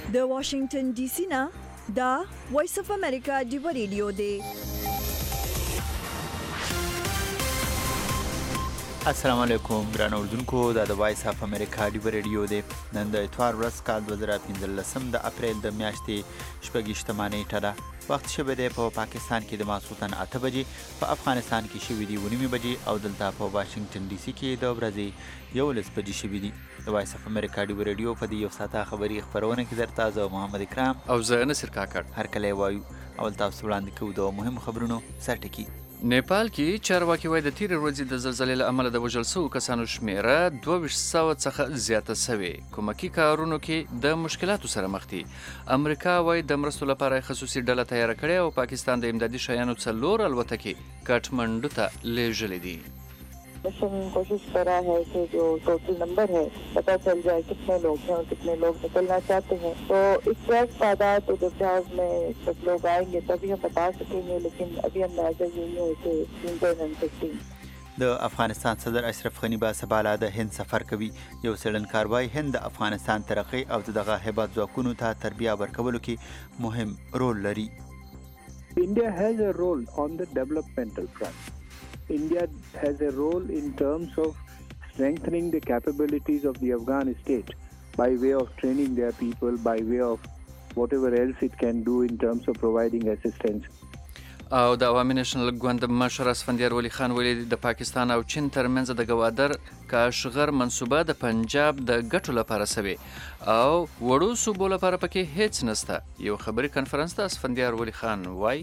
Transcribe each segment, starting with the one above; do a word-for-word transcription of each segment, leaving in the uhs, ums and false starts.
د واشنگټن ډي سي نه دا وایس اف امریکا دی ریډیو دی. السلام علیکم ګران اوردونکو، دا د وایس اف امریکا دی ریډیو دی. نن د اتوار ورځ کال دوه زره پنځلسم د اپریل د میاشتې شپږیشتمه نیټه ده. وخت شوی دی په پاکستان کې د ماسخوتن اته بجې، په افغانستان کې شوي دي اوه نیمې بجې او دلته په واشنګټن ډي سي کې د ورځې یولس بجې شوي دي. د وایس اف امریکا دی ریډیو په دې یو ساعته خبري خپرونه کې درته زه محمد اکرام او زه نصر کاکړ هر کله وایو. اول تاسو وړاندې کوو د مهمو خبرونو سرټکي. نیپال کې چارواکي وایي د تیرې ورځې د زلزلې له امله د وژل شوو کسانو شمیره دوه ویشت سوه څخه زیاته سوې. کومکي کارونو کې د مشکلاتو سره مخ دي. امریکا وایي د مرستو لپاره خصوصي ډله تیاره کړې او پاکستان د امدادي شیانو څلور الوتکې کاټمنډو ته لیږلې دي. मिशन कोशिश कर रहा है कि जो टोटल नंबर है पता चल जाए कितने लोग हैं और कितने लोग निकलना चाहते हैं. तो इस वक्त तादाद तो जब जहाज में सब लोग आएंगे तभी हम बता सकेंगे, लेकिन अभी अंदाजा यही है कि तीन सौ पचास. د افغانستان صدر اشرف غنی به سبا د هند سفر کوي. یو څېړنکار وایي هند د افغانستان ترقۍ او دغه هیبت ځواکونو ته تربیه ورکولو کې مهم رول لري. India has a role on the developmental front. India has a role in terms of strengthening the capabilities of the Afghan state by way of training their people, by way of whatever else it can do in terms of providing assistance. او د عوامي نېشنل ګوند مشر اسفندیار ولی خان ویلي د پاکستان او چین ترمنځ د ګوادر کاشغر منصوبه د پنجاب د ګټو لپاره سوي او وړو صوبو لپاره پکې هیڅ نسته. یو خبري کنفرانس ته اسفندیار ولی خان وایي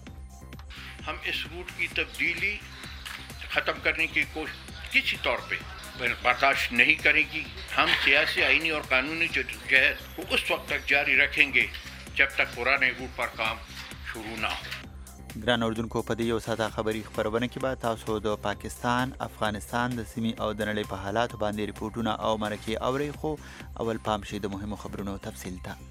हम इस रूट की तब्दीली ख़त्म करने की कोशिश किसी तौर पे बर्दाश्त नहीं करेगी. हम सियासी, आईनी और कानूनी जद्दोजहद को उस वक्त तक जारी रखेंगे जब तक पुराने रूट पर काम शुरू ना हो. ګران اردوونکو، په دې یو ساده خبري خپرونه کې به تاسو د پاکستان، افغانستان د سیمې او د نړۍ په حالاتو باندې ریپورټونه او مرکې اورئ. خو اول پام شي د مهمو خبرونو تفصیل ته.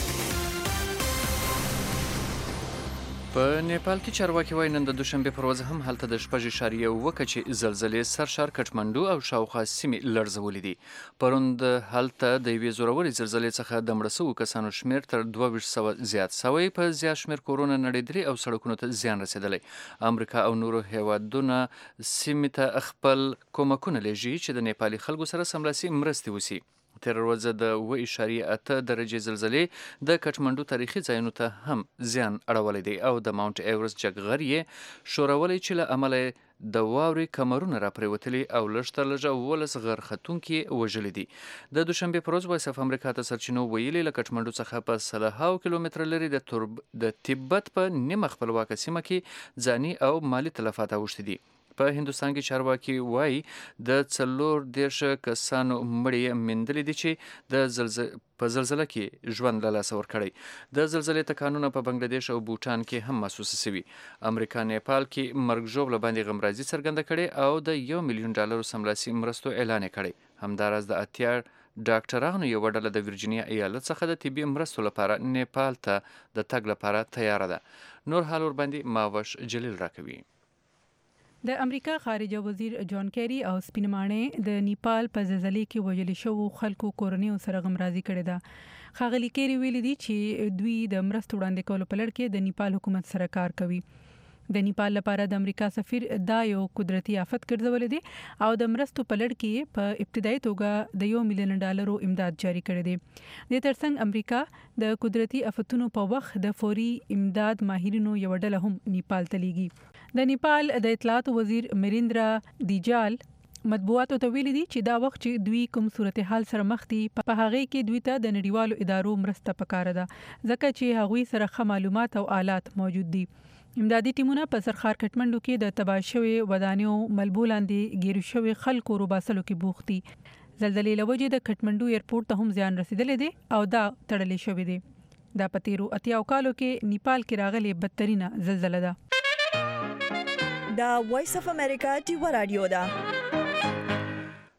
په نیپال کې چارواکي وایي نن د دوشنبې پر ورځ هم هلته د شپږ اعشاریه اوه کچې زلزلې سرشار کټمنډو او شاوخوا سیمې لړزولې دي. پرون د هلته د یوې زورورې زلزلې څخه د مړه سوو کسانو شمېر تر دوه ویشت سوه زیات سوی. په زیات شمېر کورونه نړېدلي او سړکونو ته زیان رسېدلی. امریکا او نورو هیوادونه سیمې ته خپل کومکونه لیږي چې د نیپالي خلکو سره سملاسي مرستې وسي. تېره ورځ د اوه اعشاریه اته درجې زلزلې د کټمنډو تاریخي ځایونو ته هم زیان اړولی دی او د ماونټ ایورست جګغر یې ښورولی چې له امله د واورې کمرونه راپرېوتلي او لږ تر لږه اوولس غر ختونکي وژلي دي. د دوشنبې پر ورځ وایس اف امریکا ته سرچینو ویلي له کټمنډو څخه په سلهاو کیلومتره لرې د ترب د تبت په نیمه خپلواکه سیمه کې ځاني او مالی تلفات اوښتي دي. په هندوستان کې چارواکي وایي د څلور دېرش کسانو مړي موندلي دي چې د زلزلې په زلزله کې ژوند له لاسه ورکړی. د زلزلې تکانونه په بنګلادیش او بوټان کې هم محسوس شوي. امریکا نیپال کې مرګ ژوبله باندې غمرازي څرګنده کړې او د یو میلیون ډالرو سملاسي مرستو اعلان یې کړی. همداراز د اتیا ډاکټرانو یوه ډله د ورجینیا ایالت څخه د طبي مرستو لپاره نیپال ته د تګ لپاره تیاره ده. نور حال ورباندې ماوش جلیل راکوي. د امریکا خارجه وزیر جان کیری او سپینمانه د نیپال په زلزلې کې وژل شوو خلکو کورنیو سره غمرازي کړې ده. ښاغلي کیری ویلي دي چې دوی د مرستو وړاندې کولو په لړ کې د نیپال حکومت سره کار کوي. د نیپال لپاره د امریکا سفیر دا یو قدرتي آفت ګرځولې دي او د مرستو په لړ کې په ابتدایي توګه د یو میلیون ډالرو امداد جاری کړی دی. د ترڅنګ امریکا د قدرتي آفتونو په وخت د فوري امداد ماهرینو یو ډله هم نیپال ته لیږي. د نیپال د اطلاعات وزیر مریندرا دیجال مطبوعاتو ته ویلي دي چې دا وخت چې دوی کوم صورتحال سره مخ دي په هغه کې دوی ته د نړیوالو ادارو مرسته پکاره ده ځکه چې هغوی سره ښه معلومات او آلات موجود دي. امدادي ټیمونه په سرخار کټمنډو کې د تباه شوي ودانیو ملبو لاندې ګیرو شوي خلکو روباسلو کې بوخت دي. زلزلې له وجې د کټمنډو ایرپورټ ته هم زیان رسیدلی دی او دا تړلی شوی دی. دا په تیرو اتیاو کالو کې نیپال کې راغلي بدترینه زلزله ده. دا وایس اف امریکا دی ریډیو ده.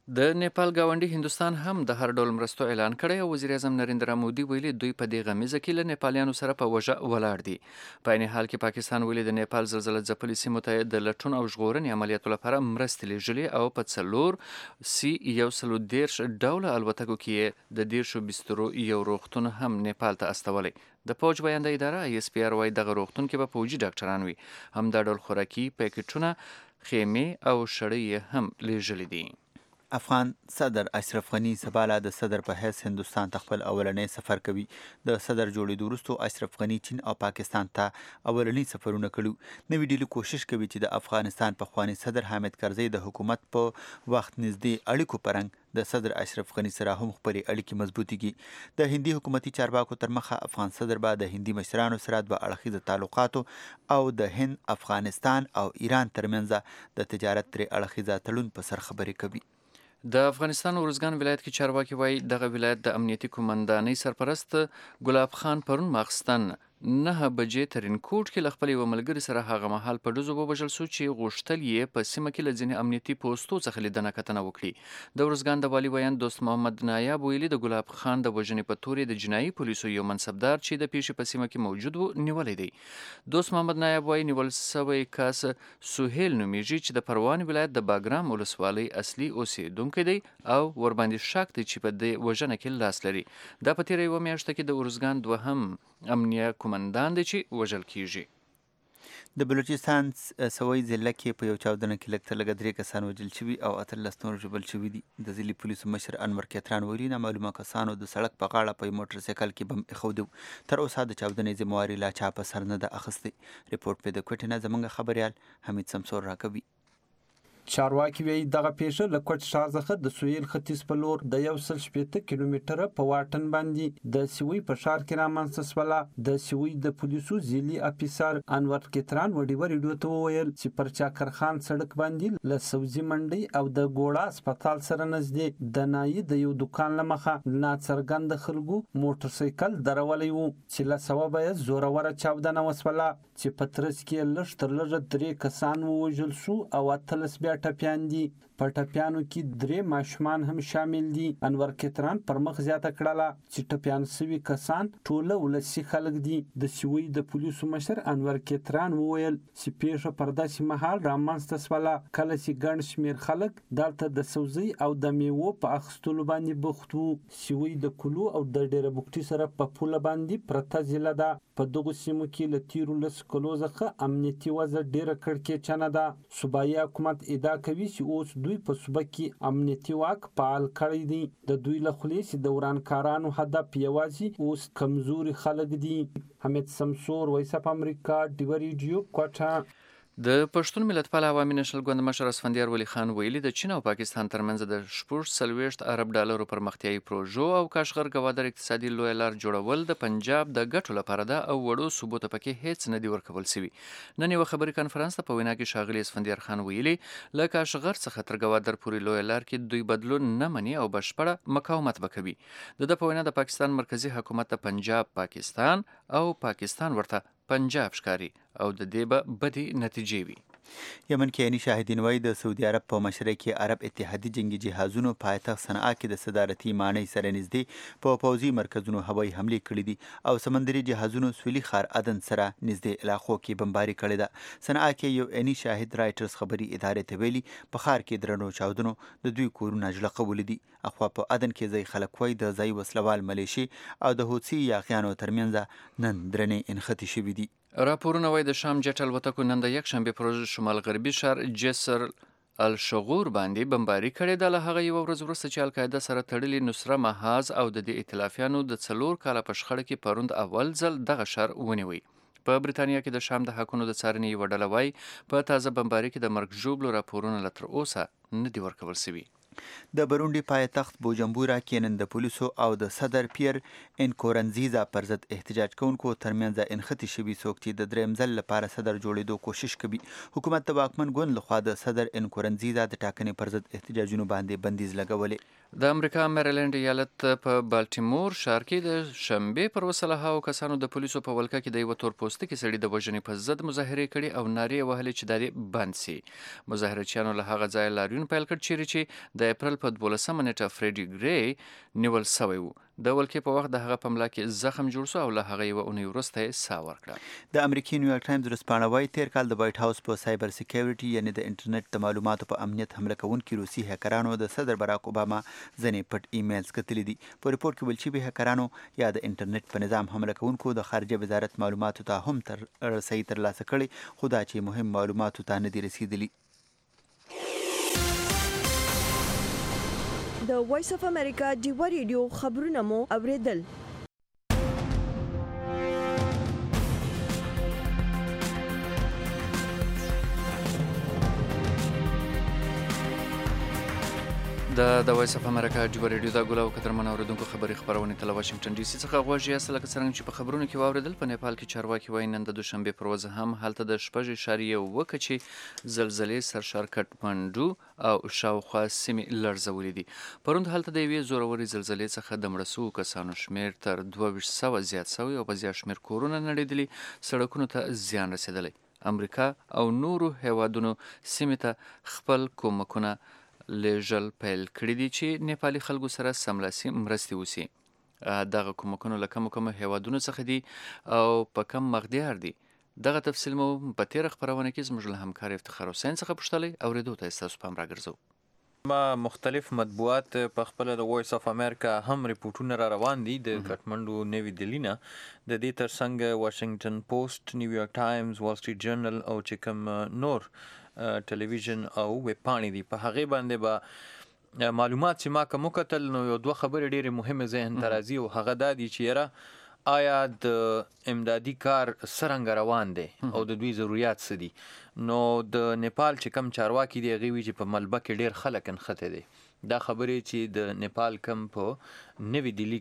د نیپال گاونډي هندوستان هم د هر ډول مرستو اعلان کړی او وزیر اعظم نریندرا مودي ویلي دوی په دې غمیزه کې له نیپالیانو سره په وجه ولاړ دي. په عین حال کې پاکستان ویلي د نیپال زلزله ځپلي سیمو ته د لټون او ژغورنې عملیاتو لپاره مرستې لیږلي او په څلور سی یو سلو دېرش ډوله الوتکو کې د دېرشو بسترو یو روغتون هم نیپال ته استولی. د پوج بیانده اداره ای اس پی آر وايي دغه روغتون کې به پوجي ډاکټران وي. هم دا ډول خوراکي پیکټونه، خیمې او شړۍ هم لیږلي دي. افغان صدر اشرف غنی سباله د صدر په حیث هندوستان ته خپل اولنی سفر کوي. د صدر جوړېدو وروسته اشرف غنی چین او پاکستان ته اولنی سفرونه کړي. نوې ډیلي کوشش کوي چې د افغانستان پخوانی صدر حامد کرزي د حکومت په وخت نږدې اړیکو پرنګ د صدر اشرف غنی سره هم خپلې اړیکې مضبوطې کړي. د هندي حکومتي چارواکو تر مخه افغان صدر به د هندي مشرانو سره دوه اړخیزه تعلقاتو او د هند، افغانستان او ایران ترمنځ د تجارت درې اړخیزه تړون په سر خبرې کوي. د افغانستان ارزګان ولایت کې چارواکي وایي دغه ولایت د امنیتي قومندانۍ سرپرست ګلاب خان پرون ماخستن نه بجې ترینکوټ کې له خپل یوه ملګري سره هغه مهال په ډزو ووژل شو چې غوښتل یې په سیمه کې له ځینې امنیتي پوستو څخه لیدنه کتنه وکړي. د ارزګان د والي ویاند دوست محمد نایاب ویلي د ګلاب خان د وژنې په تور د جنایي پولیسو یو منصبدار چې د پیښې په سیمه کې موجود و نیولی دی. دوست محمد نایاب وایي نیول سوی کس سهیل نومیږي چې د پروان ولایت د باګرام ولسوالۍ اصلي اوسیدونکی دی او ورباندې شک دی چې په دې وژنه کې لاس لري. دا په تېره یوه میاشته کې د ارزګان دوهم امنیه قومندان دی چې وژل کیږي. د بلوچستان سوی ضلع کې په یو چاودنه کې لږ تر لږه درې کسان وژل شوي او اتلس نور ژوبل شوي دي. د ضلعي پولیسو مشر انور کیتران ویلي نامعلومه کسانو د سړک په غاړه په موټر سایکل کې بم ایښودی و. تر اوسه د چاودنې ذمهواري لا چا په سر نه ده اخیستې. ریپورټ په د کوټې نه زموږ خبریال حمید سمسور راکوي. چارواکي وایي دغه پیښه له کوټ ښار څخه د سویل ختیځ په لور د یو سل شپېته کیلومتره په واټن باندې د سوی په ښار کې رامنځته شوله. د سوی د پولیسو ضلعي افیسر انور کیتران وډیوه ریډیو ته وویل چې پر چاکرخان سړک باندې له سبزي منډۍ او د ګوړه هسپتال سره نږدې د نایي د یو دکان له مخه ناڅرګنده خلکو موټر سایکل درولی و چې له سببه یې زوروره چاودنه وسوله چې په ترڅ کې لږ تر لږه درې کسان ووژل شو او اتلس بیا ټپیان دي. په ټپیانو کې درې ماشومان هم شامل دي. انور کیتران پر مخ زیاته کړله چې ټپیان سوي کسان ټوله ولسي خلک دي. د سوی د پولیسو مشر انور کیتران وویل چې پیښه پر داسې مهال رامنځته شوله کله چې ګڼ شمېر خلک دلته د سبزۍ او د میوو په اخیستلو باندې بوخت وو. سوی د کلو او د ډیره بوکټي سره په پوله باندې پرته ضلع ده. په دغو سیمو کې له تیرو لسو کلو څخه امنیتي وضع ډیره کړکېچنه ده. صوبایي حکومت ادعا کوي چې اوس دوی په صوبه کې امنیتي واک فعال کړی دی. د دوی له خولې چې د ورانکارانو هدف یوازې اوس کمزوري خلک دي. حمید سمسور، وایس اف امریکا، ډیوه ریډیو، کوټه. د پښتون ملتپال عوامي نشل ګوند مشر اسفندیار ولی خان ویلي د چین او پاکستان ترمنځ د شپږ څلوېښت ارب ډالرو پرمختیایي پروژو او کاشغر ګوادر اقتصادي لویه لار جوړول د پنجاب د ګټو لپاره ده او وړو ثبوت پکې هیڅ نه دي ورکول سوي. نن یوه خبري کنفرانس ته په وینا کې ښاغلي اسفندیار خان ویلي له کاشغر څخه تر ګوادر پورې لویه لار کې دوی بدلون نه مني او بشپړه مقاومت به کوي. د ده په وینا د پاکستان مرکزي حکومت د پنجاب پاکستان او پاکستان ورته پنجاب ښکاري او د دې به بدې نتیجې وي. یمن کې عیني شاهدین وایي د سعودي عرب په مشرۍ کې عرب اتحادي جنگي جهازونو پایتخت صنعا کې د صدارتي ماڼۍ سره نږدې په پوځي مرکزونو هوایي حملې کړې دي او سمندري جهازونو سویلي ښار عدن سره نږدې علاقو کې بمباري کړې ده. صنعا کې یو عیني شاهد رایټرز خبري ادارې ته ویلي په ښار کې درنو چاودنو د دوی کورونه جلقولي دي. اخوا په عدن کې ځای خلک وایي د ځای وسلوال ملیشي او د هوتسي یاغیانو ترمنځ نن درنې انختی شوي دي. راپورونه وایي د شام جټ الوتکو نن د یکشنبې پر ورځ شمال غربي ښار جسر الشغور باندې بمباري کړې ده. له هغه یوه ورځ وروسته چې القاعده سره تړلي نصره محاذ او د دې ائتلافیانو د څلور کاله په شخړه کې پروند اول ځل دغه ښار ونیوی. په بریتانیا کې د شام د حقونو د څارنې یوه ډله وایي په تازه بمباري کې د مرګ ژوبلو راپورونه لا تر اوسه نه دي ورکول سوي. د بروندي پایتخت بوجمبورا کې نن د پولیسو او د صدر پیر انکورنزیزا پر ضد احتجاج کوونکو ترمنځ انختی شوي څوک چې د دریم ځل لپاره صدر جوړېدو کوشش کوي. حکومت د واکمن ګوند لخوا د صدر انکورنزیزا د ټاکنې پر ضد احتجاجونو باندې بندیز لګولې. د امریکا میریلند ایالت په بالټیمور ښار کې د شنبې پر وسلهاو کسانو د پولیسو په ولکه کې د یوه تور پوستکي سړي د وژنې په ضد مظاهرې کړي او نارې وهلې چې دا دې بند سي. مظاهرچیانو له هغه ځایه لاریون پیل کړ چیرې چې د د اپریل په دولسمه نیټه فریډي ګری نیول شوی و. د ولکې په وخت د هغه په ملا کې زخم جوړ شو او له هغه یوه اونۍ وروسته یې ساه ورکړه. د امریکې نیویارک ټایمز ورځپاڼه وایي تیر کال د وایټ هاوس په سایبر سکیورټي یعنې د انټرنیټ د معلوماتو په امنیت حمله کوونکي روسي هکرانو د صدر براک اوباما ځینې پټ ایمیلز کتلي دي. په ریپورټ کې ویل شوي هکرانو یا د انټرنیټ په نظام حمله کوونکو د خارجه وزارت معلوماتو ته هم تر رسۍ ترلاسه کړې، خو دا چې مهم معلوماتو ته نه دي رسیدلي. د وایس اف امریکا ډیوا ریډیو خبرونه مو اوریدل. د د وایس اف امریکا ډیوا ریډیو دا ګولا او قدرمن اوریدونکو خبري خبرونه تل واشنگټن ډي سي څخه غواړي اصل لکه څنګه چې په خبرونو کې واوریدل. په نیپال کې چارواکي وایي نن د دوشنبه پر ورځ هم هلته د شپږ اعشاریه اوه کچې زلزلې سرشار کټمنډو او شاوخوا سیمې لړزولې دي. پروند هلته د یوې زورورې زلزلې څخه د مړه سوو کسانو شمیر تر دوه ویشت سوه زیات سوی او په زیات شمیر کورونه نړېدلي، سړکونو ته زیان رسېدلی. امریکا او نورو هیوادونو سیمې ته خپل کومکونه لیږل پیل کړي دي چې نیپالي خلکو سره سملاسي مرستې وسي. دغه کومکونه له کمو کمو هیوادونو څخه دي او په کم مقدار دي. دغه تفصیل مو په تېره خپرونه کې زموږ له همکار افتخار حسین څخه پوښتلی، اورېدو ته یې ستاسو پام راګرځو. ما مختلف مطبوعات په خپل د وایس اف امریکا هم ریپورټونه را روان دي د کټمنډو نوی دلی نه، د دې ترڅنګ واشنگټن پوسټ، نیویارک ټایمز، وال سټریټ جرنل او چې کوم نور ټلویزیون او ویب پاڼې دي په هغې باندې به معلومات چې ما کوم کتل نو یو دوه خبرې ډېرې مهمه ذهن ته راځي او هغه دا دي چې یاره آیا د امدادي کار څرنګه روان دی او د دوی ضرورت څه دي. نو د نیپال چې کم چارواکي دي هغې وایي چې په ملبه کې ډېر خلک نښتې دي. دا خبرې چې د نیپال کم په نوی دلی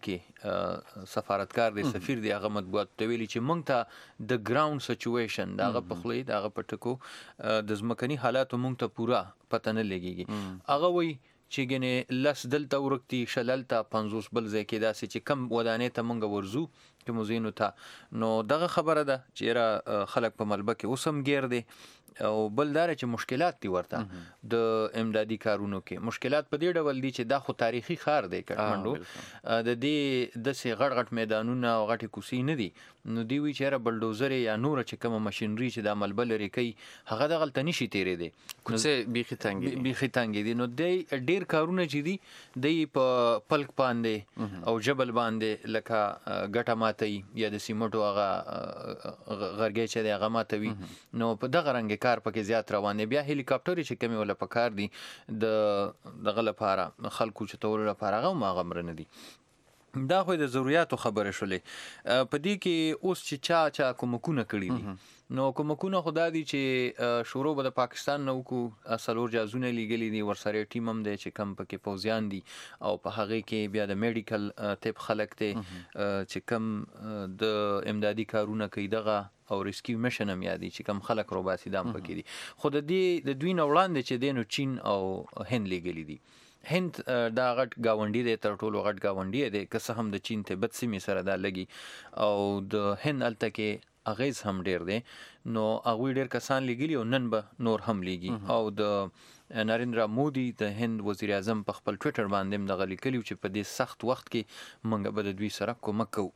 کې سفارتکار دی، سفیر دی، هغه مطبوعاتو ته ویلي چې موږ ته د ګراوند سچویشن د هغه په خولې د هغه په ټکو د ځمکني حالاتو موږ ته پوره پته نه لګېږي. هغه وایي چې ګنې لس دلته ورک دي، شل هلته، پنځوس بل ځای کې، داسې چې کم ودانۍ ته موږ ورځو کومو ځایونو ته. نو دغه خبره ده چې یاره خلک په ملبه کې اوس هم ګیر دی. او بل دا چې مشکلات دي ورته د امدادي کارونو کې. مشکلات په دې ډول دي چې دا خو تاریخي ښار دی کټمنډو، د دې داسې غټ غټ میدانونه او غټې کوڅې نه دي. نو دوی وایي چې یاره بلډوزرې یا نوره چې کومه مشینري چې دا ملبه لرې کوي هغه دغلته نشي تېرېدی، کوڅې بیخي تنګې دي بیخي تنګې دي. نو دی ډېر کارونه چې دي دی په پلک باندې او جبل باندې لکه ګټه ماتوي یا د سیمټو هغه غرګی چې دی هغه ماتوي. نو په دغه رنګې کار پکې زیات روان دی. بیا هلیکاپټرې چې کمې ولا پکار دي د دغه لپاره خلکو چتولو لپاره هغه هم هغه نه دي. دا خو د ضرورتو خبره شولې. په دې کې اوس چې چا چا کومکونه کړي دي، نو کومکونه خو دا دي چې شروع به د پاکستان نه وکړو، څلور جهازونه لیږلي دي، ورسره ټیم هم دی چې کم پکې پوځیان دي او په هغې کې بیا د میډیکل طب خلک دی چې کم د امدادي کارونه کوي دغه او ریسکیو میشن هم یادي چې کم خلک روباسي دا هم پکې دي. خو د دې د دوی نه وړاندې چې دی نو چین او هند لیږلي دي. هند دا غټ گاونډي دی، تر ټولو غټ گاونډي دی، که څه هم د چین تبت سیمې سره دا لګي او د هند هلته کې اغیز هم ډیر دی. نو هغوی ډیر کسان لیږلي او نن به نور هم لیږي. او د نریندرا مودي د هند وزیر اعظم په خپل ټویټر باندې هم دغه لیکلي چې په دې سخت وخت کې موږ به د دوی سره کومک کوو.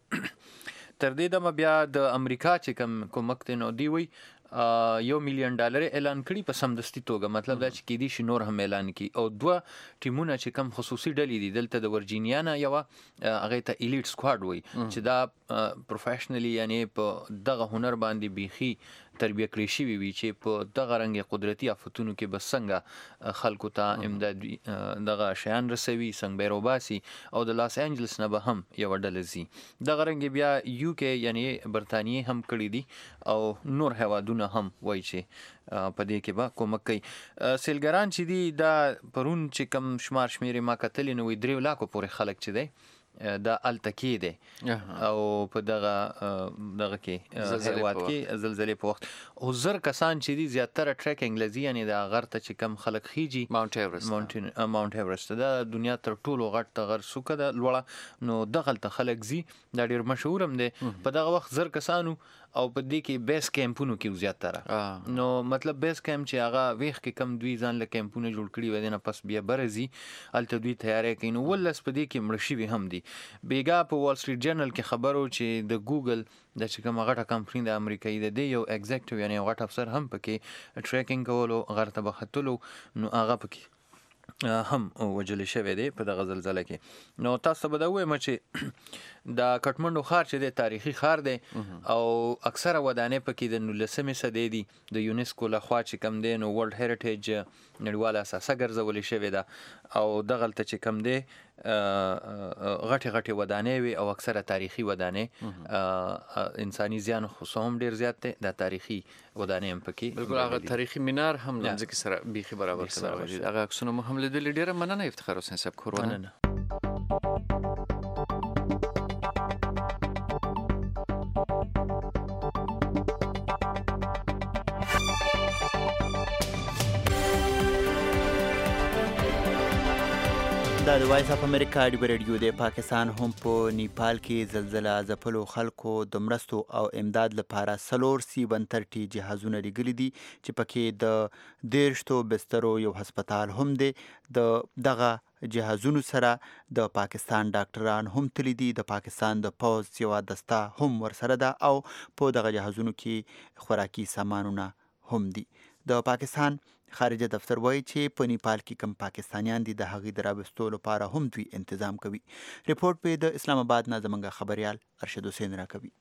تر دې دمه بیا د امریکا چې کوم کومک دی نو دوی وایي یو میلیون ډالر اعلان کړي په سمدستي توګه. مطلب دا چې کېدای شي نور هم اعلان کړي. او دوه ټیمونه چې کم خصوصي ډلې دي دلته د ورجینیا نه یوه هغې ته ایلیټ سکواډ وایي چې دا پروفیشنلی یعنې په دغه هنر باندې بیخي تربیه کړی شوي وي چې په دغه رنګ قدرتي آفتونو کې به څنګه خلکو ته امدادي دغه شیان رسوي، څنګه به یې روباسي. او د لاس انجلس نه به هم یوه ډله ځي. دغه رنګ بیا یو کې یعنې برطانیې هم کړي دي او نور هیوادونه هم وایي چې په دې کې به کومک کوي. سیلګران چې دي دا پرون چې کم شمار شمېرې ما کتلې نو وایي درې لاکو پورې خلک چې دی دا الته کې دی او په دغه دغه کې هیواد کې زلزلې په وخت او زر کسان چې دي زیاتره ټریکینګ لذي یعنې د غر ته چې کم خلک خیجي ماونټ ایورسټ ماونټ ایورسټ دا دنیا تر ټولو غټ ته غر څوکه ده لوړه. نو دغلته خلک ځي، دا ډېر مشهور هم دی. په دغه وخت زر کسانو او په دې کې بیس کیمپونو کې زیاتره نو مطلب بیس کیمپ چې هغه ویخ کې کم دوی ځان له کیمپونو جوړ کړي و دي نه پس بیا برزي الته دوی تیاری کوي نو ولس په دې کې مړ شوي هم دي بیګا په وال سټریټ جرنل کې خبرو چې د ګوګل د چې کومه غټه کمپنی د امریکایي د دی یو ایگزیکټیو یعنی غټ افسر هم پکې ټریکینګ کولو غر ته بختلو نو هغه پکې هم وجل شوی دی په دغه زلزلې کې نو تاسو به دا وایم چې د کټمنډو ښار چې د تاریخي ښار دی او اکثره ودانې پکې د نولسمې صدۍ دي د یونیسکو لخوا چې کم دی نو ورلد هیریټیج نړیواله اثاثه ګرځولې شوې ده او دغلته چې کم دی غټې غټې ودانې وي او اکثره تاریخي ودانې انساني زیان خو هم ډېر زیات دی دا تاریخي ودانې هم پکې بالکل هغه تاریخي مینار هم لمځکې سره بیخي برابر سره راغلي هغه عکسونه مو هم لیدلي ډېره مننه افتخار حسین صاحب کور مننه دا د وایس اف امریکا ډیو ریډیو د پاکستان هم په نیپال کې زلزلہ ځپلو خلکو د مرستو او امداد لپاره سلور سی ونترټي جهازونه لګلي دي چې پکې د دیرشتو بسترو یو هسپتال هم دی د دغه جهازونو سره د پاکستان ډاکټران هم تللی دي د پاکستان د پوز یوه دسته هم ورسره ده او په دغه جهازونو کې خوراکي سامانونه هم دي د پاکستان خارجه دفتر وایي چې په نیپال کې کم پاکستانیان دي د هغې د رابستو لپاره هم دوی انتظام کوي ریپورټ په د اسلام آباد نه زموږ خبریال ارشد حسین راکوي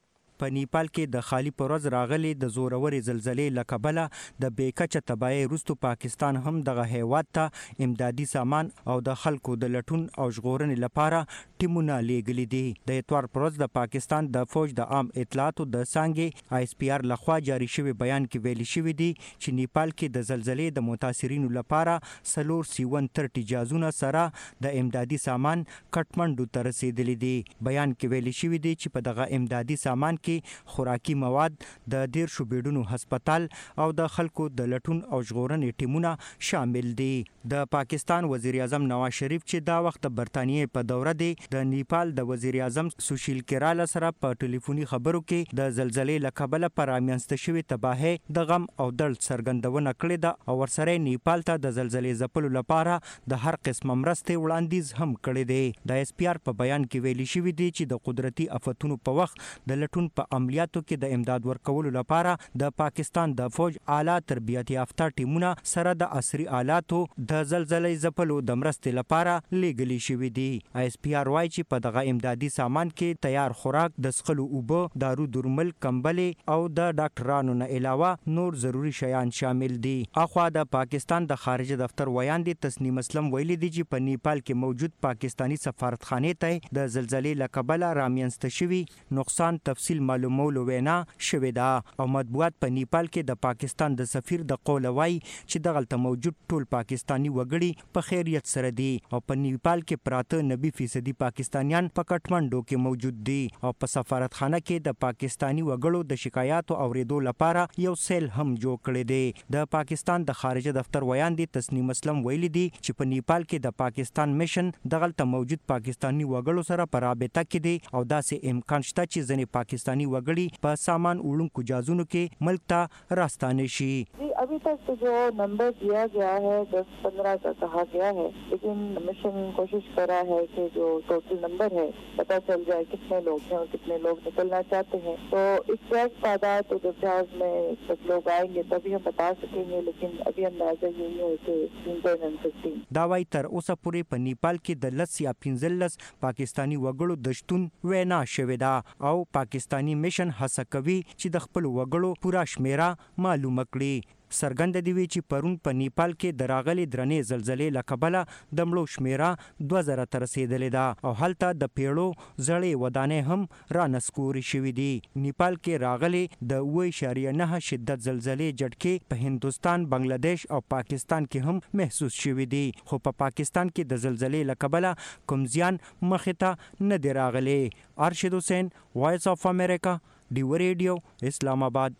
په نیپال کې د خالی پروز راغلي د زورورې زلزلې لکبله د بیکچه تباہي وروسته پاکستان هم دغه هیواد ته امدادي سامان او د خلکو د لټون او ژغورنې لپاره ټیمونه لیږلي دي د اتوار پروز د پاکستان د فوج د عام اطلاعاتو د څانګې آی اس پی آر لخوا جاری شوی بیان کې ویلي شوی دی چې نیپال کې د زلزلې د متاثرینو لپاره سلور سیون ترټي جازونه سره د امدادي سامان کټمنډو ته رسیدلی دي بیان کې ویلي شوی دی چې په دغه امدادي سامان کې خوراکي مواد د دیرشو بیډونو هسپتال او د خلکو د لټون او ژغورنې ټیمونه شامل دي د پاکستان وزیر اعظم نواز شریف چې دا وخت برتانیې په دوره دی د نیپال د وزیر اعظم سوشیل کیرالا سره په ټلیفوني خبرو کې د زلزلې لکبله پر رامنځته شوې تباهي د غم او درد څرګندونه کړې ده او ورسره نیپال ته د زلزلې ځپلو لپاره د هر قسم مرستې وړاندیز هم کړی دی د اس پی آر په بیان کې ویلي شوی دی چې د قدرتي آفتونو په وخت د لټون په عملیاتو کې د امداد ورکولو لپاره د پاکستان د فوج اعلی تربیتي یافته ټیمونه سره د عصري آلاتو د زلزلې ځپلو د مرستې لپاره لیږلي شوي دي اس پی آر وايي چې په دغه امدادي سامان کې تیار خوراک د څښلو اوبه دارو درمل کمبلې او د ډاکټرانو نه علاوه نور ضروري شیان شامل دي اخوا د پاکستان د خارجه دفتر ویاندې تسنیم اسلم ویلي دي چې په نیپال کې موجود پاکستانی سفارتخانې ته د زلزلې لکبله رامنځته شوي نقصان تفصیل معلومولو وینا شوې ده او مطبوعات په نیپال کې د پاکستان د سفیر د قول وایي چې دغلته موجود ټول پاکستانی وګړي په خیریت سره دي او په نیپال کې پراته نوي فیصدي پاکستانیان په کټمنډو کې موجود دي او په سفارتخانه کې د پاکستانی وګړو د شکایاتو اوریدو لپاره یو سیل هم جوړ کړی دی د پاکستان د خارجه دفتر ویاندې تسنیم اسلم ویلي دي چې په نیپال کې د پاکستان میشن دغلته موجود پاکستانی وګړو سره په رابطه کې دي او داسې امکان شته چې ځینې پاکستانی وګړي په سامان وړونکو جازونو کې ملک ته راستانه شي अभी तक तो जो नंबर दिया गया है दस पंद्रह का कहा गया है लेकिन मिशन कोशिश कर रहा है कि जो टोटल नंबर है पता चल जाए कितने लोग हैं और कितने लोग निकलना चाहते हैं तो एग्जैक्ट तादाद तो जब जहाज में सब लोग आएंगे तभी हम बता सकेंगे लेकिन अभी अंदाजा यही है कि फिफ्टीन एंड फिफ्टीन دا وايي تر اوسه پورې په نیپال کې د لس یا پنځلس پاکستانی وګړو د شتون وینا شوې ده او پاکستانی میشن هڅه کوي چې د خپل وګړو پوره شمیره معلومه کړي سرګند دی وی چې پرون په نیپال کې د راغلي درنې زلزلې لکبله د مړو شمیره دوه زره ته رسیدلې ده او هلته د پیړو زړې ودانې هم را نسکوري شوي دي نیپال کې راغلي د اوه اعشاریه نه شدت زلزلې جټکې په هندوستان بنگلاديش او پاکستان کې هم محسوس شوي دي خو په پاکستان کې د زلزلې لکبله کوم زیان مخې ته نه دی راغلی ارشد حسین وایس اف امریکا ډیو ریډیو اسلام آباد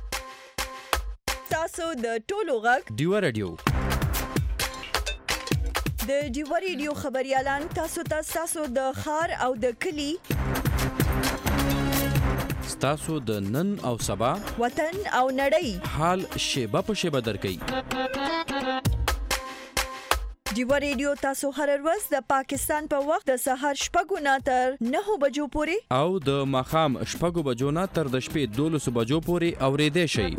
تاسو د ټولو غږ ډیو ریډیو د ډیو ریډیو خبريالان تاسو ته تاسو د خار او د کلی ستاسو د نن او سبا وطن او نړۍ حال شیبه په شیبه درکې. ډیوا ریډیو تاسو هر ورځ د پاکستان په وخت د سهار شپږو نه تر نهو بجو پورې او د ماښام شپږو بجو نه تر د شپې دولسو بجو پورې اورېدای شئ.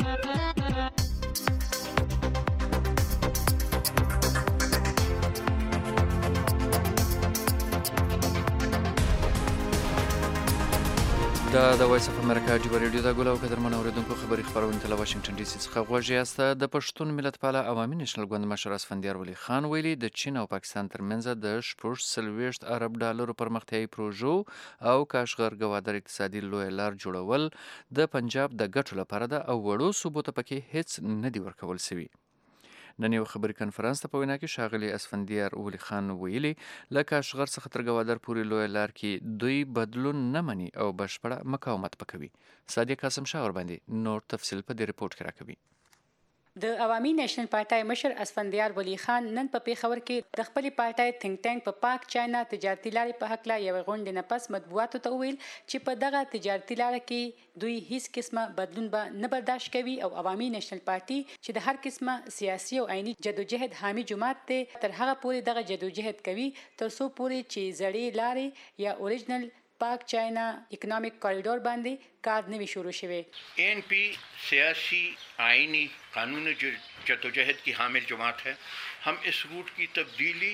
دا د وایس اف امریکا ډیوا ریډیو دا ګولو قدرمن اوریدونکو خبري خبرونه له واشنگټن ډي سي څخه غوږی یاست. د پښتون ملت پاله عوامي نېشنل ګوند مشر اسفندیار ولی خان ویلي د چین او پاکستان ترمنځ د شپږ څلوېښت ارب ډالرو پرمختیایي پروژو او کاشغر ګوادر اقتصادي لویه لار جوړول د پنجاب د ګټو لپاره ده او وړو صوبو ته پکې هیڅ نه دی ورکول سوي. نن یو خبري کنفرانس ته په وینا کې ښاغلي اسفندیار ولی خان ویلي له کاشغر څخه تر ګوادر پورې لویه لار کې دوی بدلون نه مني او بشپړه مقاومت پکوي. صادق قاسم شاه ور باندې نور تفصیل په دې رپورت کې راکوي. د عوامي نېشنل پارټای مشر اسفندیار ولی خان نن په پیښور کې د خپل پارټای تھنک ټانک په پاک چاینا تجارتي لارې په حق لا یو غونډه نه پس مطبوعاتو ته ویل چې په دغه تجارتي لار کې دوی هیڅ قسمه بدلون به نه برداشت کوي او عوامي نېشنل پارټي چې د هر قسمه سیاسي او عیني جدوجہد حامي جماعت ته تر هغه پورې دغه جدوجہد کوي تر څو پورې چې زړې لارې یا اوریجنل پاک چائنا اکنامک کریڈور باندې کار نوی شروع شوه. این پی سیاسی آئینی قانونی جدوجہد کی حامل جماعت ہے. ہم اس روٹ کی تبدیلی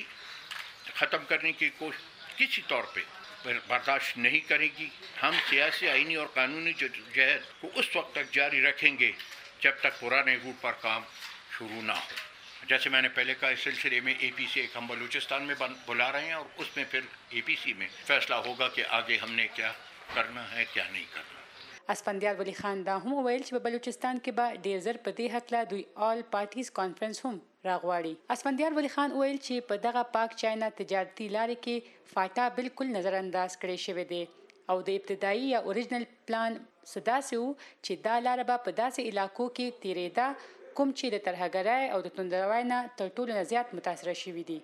ختم کرنے کی کوشش کسی طور پہ برداشت نہیں کرے گی. ہم سیاسی آئینی اور قانونی جدوجہد کو اس وقت تک جاری رکھیں گے جب تک پرانے روٹ پر کام شروع نہ ہو. جیسے میں نے پہلے کہا اس سلسلے میں اے پی سی ایک ہم بلوچستان میں بلا رہے ہیں اور اس میں پھر اے پی سی میں فیصلہ ہوگا کہ آگے ہم نے کیا کرنا ہے کیا نہیں کرنا. اسفندیار ولی خان دا هم ویل چې په بلوچستان کې به ډیر زر په دې حق لا دوی آل پارټیز کانفرنس هم راغواړي. اسفندیار ولی خان ویل چې په دغه پاک چاینا تجارتي لارې کې فاټا بالکل نظر انداز کړی شوی دی او د ابتدایي یا اوریجنل پلان سداسه و چې دا لار به په داسې علاقو کې تیریدا کوم چې د ترهګرای او د توندروای نه تر ټولو نه زیات متاثر شوي دي.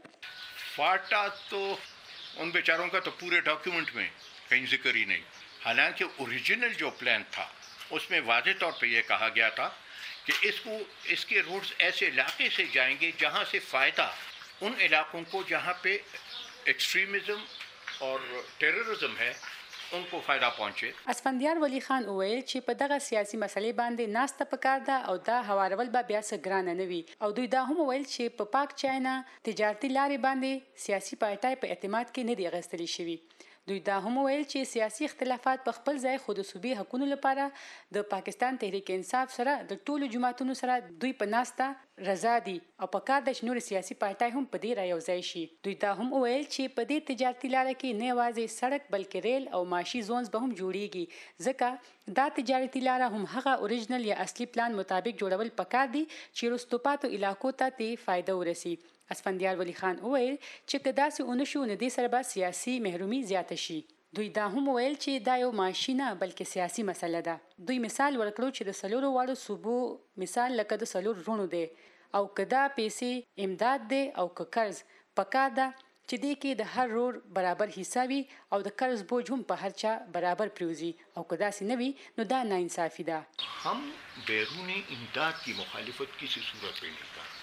فاٹا تو ان بیچاروں کا تو پورے ڈاکیومنٹ میں کہیں ذکر ہی نہیں. حالانکہ اوریجنل جو پلان تھا اس میں واضح طور پہ یہ کہا گیا تھا کہ اس کو اس کے روڈز ایسے علاقے سے جائیں گے جہاں سے فائدہ ان علاقوں کو جہاں پہ ایکسٹریمزم اور ٹیررزم ہے ان کو فائدہ پہنچے. اسفندیار ولی خان وویل چې په دغه سیاسي مسلې باندې ناسته پکار ده او دا هوارول به بیا څه ګرانه نه وي او دوی دا هم وویل چې په پاک چاینا تجارتي لارې باندې سیاسي پارټای په اعتماد کې نه دی غستلی شوی. دوی دا هم ویل چې سیاسي اختلافات په خپل ځای خود صوبي حقوقو لپاره د پاکستان تحریک انصاف سره د ټولو جماعتونو سره دوی په ناسته رضا دي او په کار د نور سیاسي پارټای هم په دې را یو ځای شي. دوی دا هم ویل چې په دې تجارتي لارې کې نه یوازې سړک بلکې ریل او ماشي زونز به هم جوړیږي ځکه دا تجارتي لار هم هغه اوریجنل یا اصلي پلان مطابق جوړول پکار دي چې رستوپاتو علاقو ته تی فائدہ ورسي. اسفندیار ولی خان وویل چې کدا سي اونشو نه دي سره به سیاسي محرومي زیاته شي. دوی دا هم ویل چې دا یو ماشینه بلکې سیاسي مسله ده. دوی مثال ورکړو چې د سلورو واړو صوبو مثال لکه د سلور رونو دی او کدا پیسې امداد دی او که قرض پکار ده چې دې کې د هر رور برابر حصہ وي او د قرض بوج هم په هر چا برابر پریوزي او کدا سي نه وي نو دا ناانصافي ده. हम बैरूनी इमदाद की मुखालिफत किसी सूरत में नहीं कर.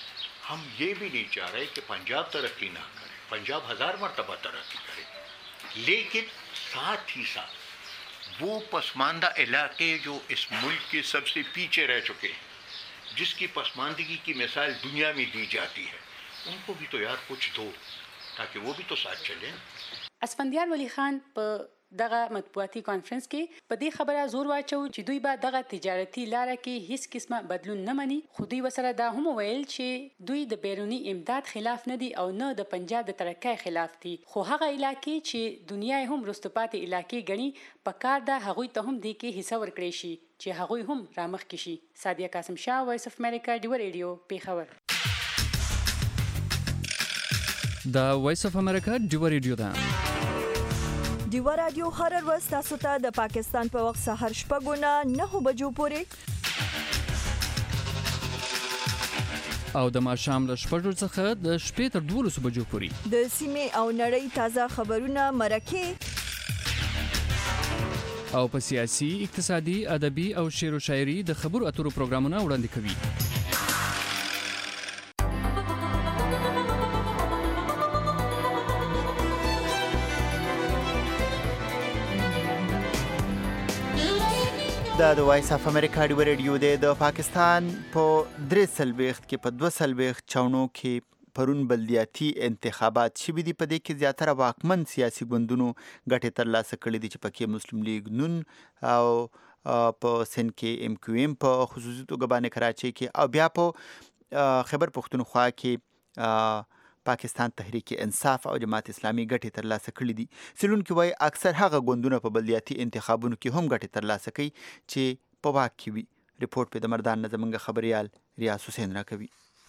हम ये भी नहीं चाह रहे कि पंजाब तरक्की ना करे. पंजाब हजार मरतबा तरक्की करे लेकिन साथ ही साथ वो पसमानदा इलाके जो इस मुल्क के सबसे पीछे रह चुके हैं जिसकी पसमानदगी की मिसाल दुनिया में दी जाती है उनको भी तो यार कुछ दो ताकि वो भी तो साथ चले. اسفندیار ولی خان په دغه مطبوعاتي کانفرنس کې په دې خبره زور واچو چې دوی به دغه تجارتي لار کې هیڅ قسمه بدلون نه مني. خو دوی وسره دا هم ویل چې دوی د بیرونی امداد خلاف نه دي او نه د پنجاب د ترقۍ خلاف دي خو هغه علاقې چې دنیا هم رستوپاتې علاقې غني پکار ده هغوی ته هم دې کې حصہ ورکړي شي چې هغوی هم رامخ کې شي. صادق قاسم شاه وایس اف امریکا ډیوا ریډیو پیښور. دا وایس اف امریکا ډیوا ریډیو ده. ډیوا رادیو هر ورځ تاسو ته د پاکستان په وخت سهار شپږو نه نهو بجو پورې او د ماښام له شپږو څخه د شپې تر دولسو بجو پورې د سیمې او نړۍ تازه خبرونه مرکه او په سیاسي، اقتصادي، ادبي او شعر او شاعري د خبرو اترو پروګرامونه وړاندې کوي. دا د وایس اف امریکا ډیو ریډیو دی. د پاکستان په درې سلويخت کې په دوه سلويخت چاونو کې پرون بلدیاتي انتخابات شوي دي. په دې کې زیاتره واکمن سیاسي ګوندونو ګټې ترلاسه کړې دي چې پکې مسلم لیگ نون او په سند کې ایم کیو ایم په خصوصي توګه باندې کراچۍ کې او بیا په خیبر پښتونخوا کې پاکستان تحریک انصاف او جماعت اسلامي ګټې ترلاسه کړې دي. سیلونکي وایي اکثر هغه ګوندونه په بلدیاتي انتخابونو کې هم ګټې ترلاسه کوي چې په واک کې وي. ریپورت په د مردان نه زموږ خبريال ریاض حسین راکوي.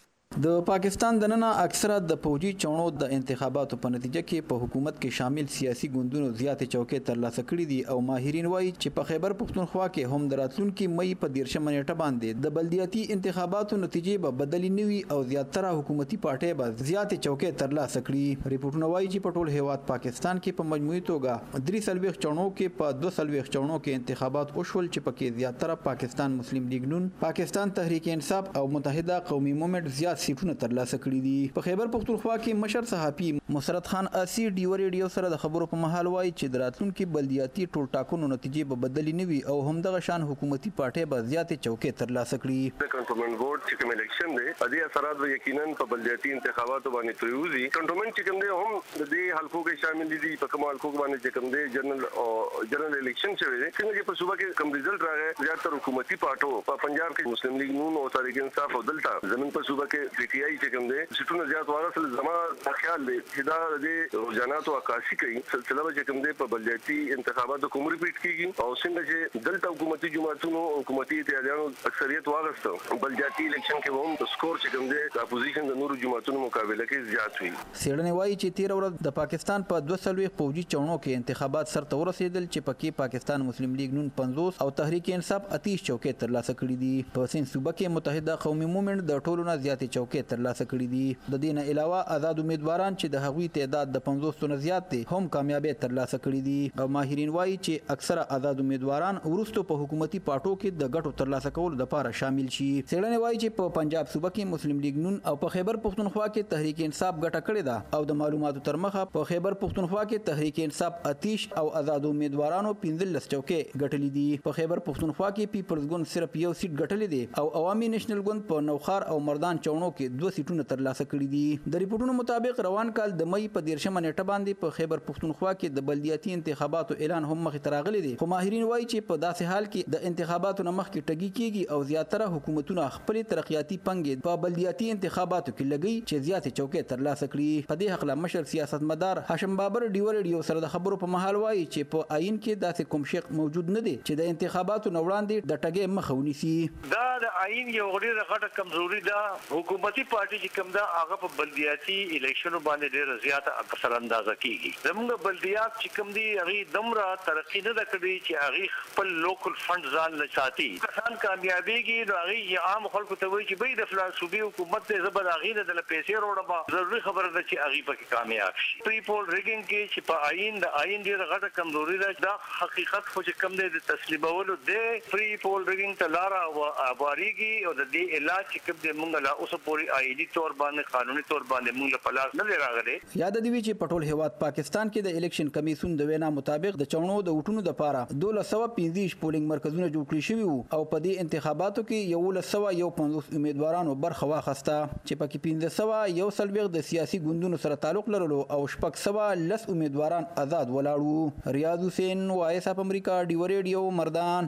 د پاکستان دننه اکثره د فوجي چونو د انتخاباتو په نتیجه کې په حکومت کې شامل سیاسي ګوندونو زیاتې چوکۍ ترلاسه کړې دي او ماهرین وایي چې په خیبر پښتونخوا کې هم د راتلونکي مې په دیرشمه نیټه باندې د بلدیاتي انتخاباتو نتیجې به بدلې نه وي او زیاتره حکومتي پارټۍ به زیاتې چوکۍ ترلاسه کړي. ریپورتونه وایي چې په ټول هیواد پاکستان کې په مجموعي توګه درې سلويخ چونو کې په دوه سلويخ چونو کې انتخابات وشول چې پکې زیاتره پاکستان مسلم لیگ نون، پاکستان تحریک انصاف او متحده قومي مومنټ زیات سیټونه ترلاسه کړي دي. په خیبر پښتونخوا کې مشر صحافي مسرت خان اسی ډیو ریډیو سره د خبرو په محل وایي چې د راتلونکي بلدیاتي ټول ټاکنو نتیجې به بدلې نه وي او همدغه شان حکومتي پارټۍ به زیاتې چوکۍ ترلاسه کړي. د کنټرولمنت بورډ چې کوم الیکشن دی د دې اثرات به یقینا په بلدیاتي انتخاباتو باندې پریوزي. کنټرولمنت چې کوم دی هم د دې حلقو کې شامل دي. په کوم حلقو باندې چې کوم دی جنرال او جنرال الیکشن شوی دی څنګه چې په صوبه کې کوم رزلټ راغی زیاتره حکومتي پارټو په پنجاب کې مسلم لیگ نون او تحریک انصاف او دلته زمين په صوبه کې پی ټی آی چې کوم دی سټونه زیات وارثل زما خیال دی چې دا د روزاناتو عکاسي کوي سلسله چې کوم دی په بلدیاتي انتخاباتو کوم ریپیټ کیږي او څنګه چې دلته حکومتي جماعتونو حکومتي اتحادیانو اکثریت واغسته بلدیاتي الیکشن کې هم سکور چې کوم دی اپوزیشن د نورو جماعتونو مقابله کې زیات وي. سیړنې وایي چې تیر ورځ د پاکستان په دوه سلويخ فوجي چونو کې انتخابات سرته ورسېدل چې پکې پاکستان مسلم لیگ نون پنځوس او تحریک انصاف اتیس چوکۍ ترلاسه کړې دي. په سند صوبه کې متحده قومي مومنټ د ټولو نه زیاتې چوکۍ ترلاسه کړې دي. د دې نه علاوه آزاد امیدواران چې د هغوی تعداد د پنځوس نه زیات دي هم کامیابی ترلاسه کړې دي او ماهرین وایي چې اکثره آزاد امیدواران ورستو په حکومتي پارټو کې د ګټو ترلاسه کولو لپاره شامل شي. سیړنې وایي چې په پنجاب صوبه کې مسلم لیگ نون او په خیبر پښتونخوا کې تحریک انصاف ګټه کړې ده او د معلوماتو تر مخه په خیبر پښتونخوا کې تحریک انصاف اتیش او آزاد امیدوارانو پنځلس چوکۍ ګټلې دي. په خیبر پښتونخوا کې پیپلز ګوند صرف یو سیټ ګټلې دي او عوامي نېشنل ګوند په نوخار او مردان چونو کې دوه سیټونه ترلاسه کړي دي. د ریپورتونو مطابق روان کال د مې په دیرشمه نیټه باندې په خیبر پښتونخوا کې د بلدیاتي انتخاباتو اعلان هم مخې ته راغلی دی خو ماهرین وایي چې په داسې حال کې د انتخاباتو نه مخکې ټګي کیږي او زیاتره حکومتونه خپل ترقیاتي پنګې په بلدیاتي انتخاباتو کې لګي چې زیاتې چوکۍ ترلاسه کړي. په دې حق مشر سیاستمدار هاشم بابر ډیو ریډیو سره د خبرو په محل وایي چې په آئین کې داسې کوم شی موجود نه دی چې د انتخاباتو نه وړاندې د ټګۍ مخه ونیسي. دا د آئین یو غوړي غټه کمزوري ده. حکومتي پارټي چې کوم ده هغه په بلدیاتي الیکشن باندې ډېر زیات اثر اندازه کیږي. زموږ بلدیات چې کوم دي هغه دمره ترقی نه کړي چې هغه خپل لوکل فند ځان لچاتي کسان کامیابیږي نو هغه عام خلکو ته وایي چې به د فلان صوبې حکومت ته زبر هغه د پیسې وروړم ضروري خبره ده چې هغه پکې کامیاب شي. پری پول ریګینګ کې چې په آئین د آئین ډېر غټه کمزوري ده. دا حقیقت خو چې کوم دی د تسلیمولو د پری پول ریګینګ ته لار او اباریږي او د دې علاج چې کوم دی مونږ لا اوس پوری آئینی تور باندې قانوني تور باندې مونږ په لاس نه راغلي. یاد دی چې په ټول هیواد پاکستان کې د الیکشن کمیسیون د وینا مطابق د چونو د وټونو د پاره دوه سوه پنځه پولینګ مرکزونه جوړ کړي شوي او په دې انتخاباتو کې یو سوه یو پنځوس امیدوارانو برخه واخیسته چې پکې پنځه سوه یو سلويخ د سیاسي ګوندونو سره تعلق لرلو او شپږ سوه لس امیدواران آزاد ولاړو. ریاض حسین وایس اف امریکا ډیو ریډیو مردان.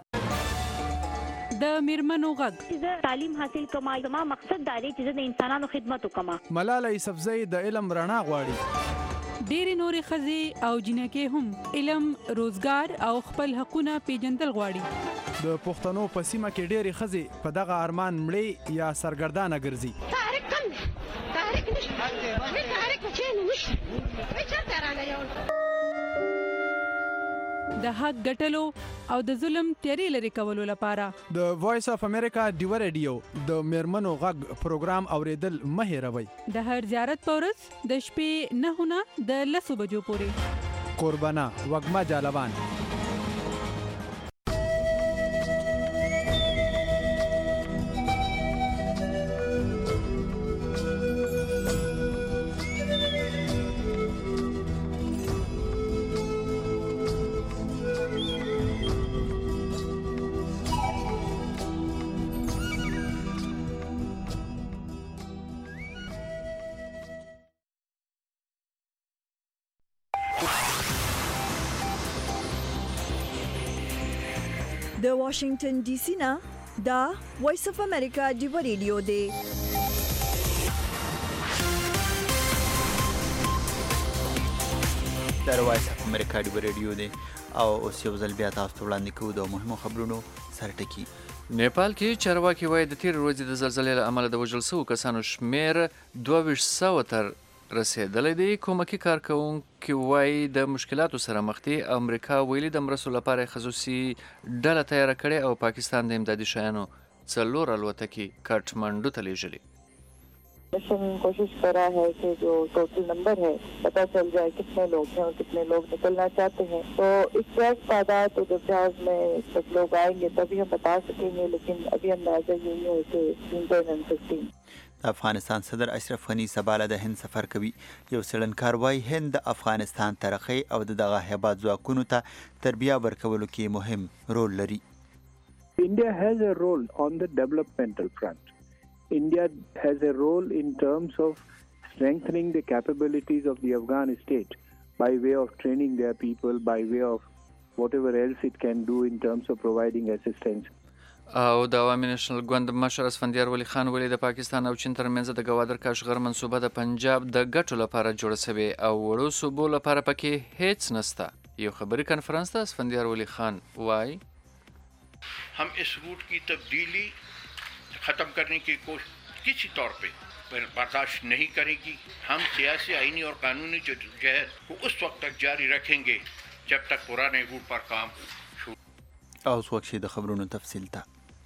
د میرمنو غږ زه تعلیم حاصل کوم زما مقصد دا دی چې د انسانانو خدمت وکم. ملاله یوسفزۍ د علم رڼا غواړي. ډېری نورې ښځې او جنکې هم علم، روزګار او خپل حقونه پیژندل غواړي. د پښتنو په سیمه کې ډېری ښځې په دغه ارمان مړې یا سرګردانه ګرځي. تحریک کم دی، تحریک نشته، تحریک چین نشته، چرته رانه یو د حق ګټلو او د ظلم تیری لري کولو لپاره د وایس اف امریکا ډیو ریډیو د میرمنو غږ پروګرام اوریدل مه هېروئ. د هر زیارت په ورځ د شپې نهه نه د لسو بجو پورې. قربانه وږمه جالبان د واشنگټن ډي سي نه دا وایس اف امریکا دی ریډیو دی. دا وایس اف امریکا دی ریډیو دی او اوس یو ځل بیا تاسو ته وړاندې کوو د مهمو خبرونو سرټکی. نیپال کې چارواکي وایي د تیر ورځې د زلزلې له امله د وژل شوو کسانو شمېر دوه ویشت سوه تر رسیدلی دی. کومکي کارکوونکي وایي د مشکلاتو سره مخ دي. امریکا ویلي د مرستو لپاره خصوصي ډله تیاره کړې او پاکستان د امدادي شیانو څلور الوتکې کاټمانډو ته لیږلي. मिशन कोशिश कर रहा है कि जो टोटल नंबर है पता चल जाए कितने लोग हैं और कितने लोग निकलना चाहते हैं. तो एग्जैक्ट तादाद तो जब जहाज में सब लोग आएंगे तभी हम बता सकेंगे, लेकिन अभी अंदाजा यही है कि तीन fifteen. افغانستان صدر اشرف غنی سبا له د هند سفر کوي. یو څېړنکار وایي هند د افغانستان ترقۍ او د دغه هیواد ځواکونو ته تربیه ورکولو کې مهم رول لري. India has a role on the developmental front. India has a role in terms of strengthening the capabilities of the Afghan state by way of training their people, by way of whatever else it can do in terms of providing assistance. او د عوامي نېشنل ګوند مشر اسفندیار ولی خان ویلي د پاکستان او چین ترمنځ د ګوادر کاشغر منصوبه د پنجاب د ګټو لپاره جوړه شوې او وړو صوبو لپاره پکې هیڅ نسته. یو خبري کانفرنس ته اسفندیار ولی خان وایي हम इस रूट की तब्दीली ख़त्म करने की कोशिश किसी तौर पे बर्दाश्त नहीं करेगी. हम सियासी, आईनी और कानूनी जदोजहद को उस वक्त तक जारी रखेंगे जब तक पुराने रूट पर काम शुरू. اوس وخت د خبرونو تفصیل ته.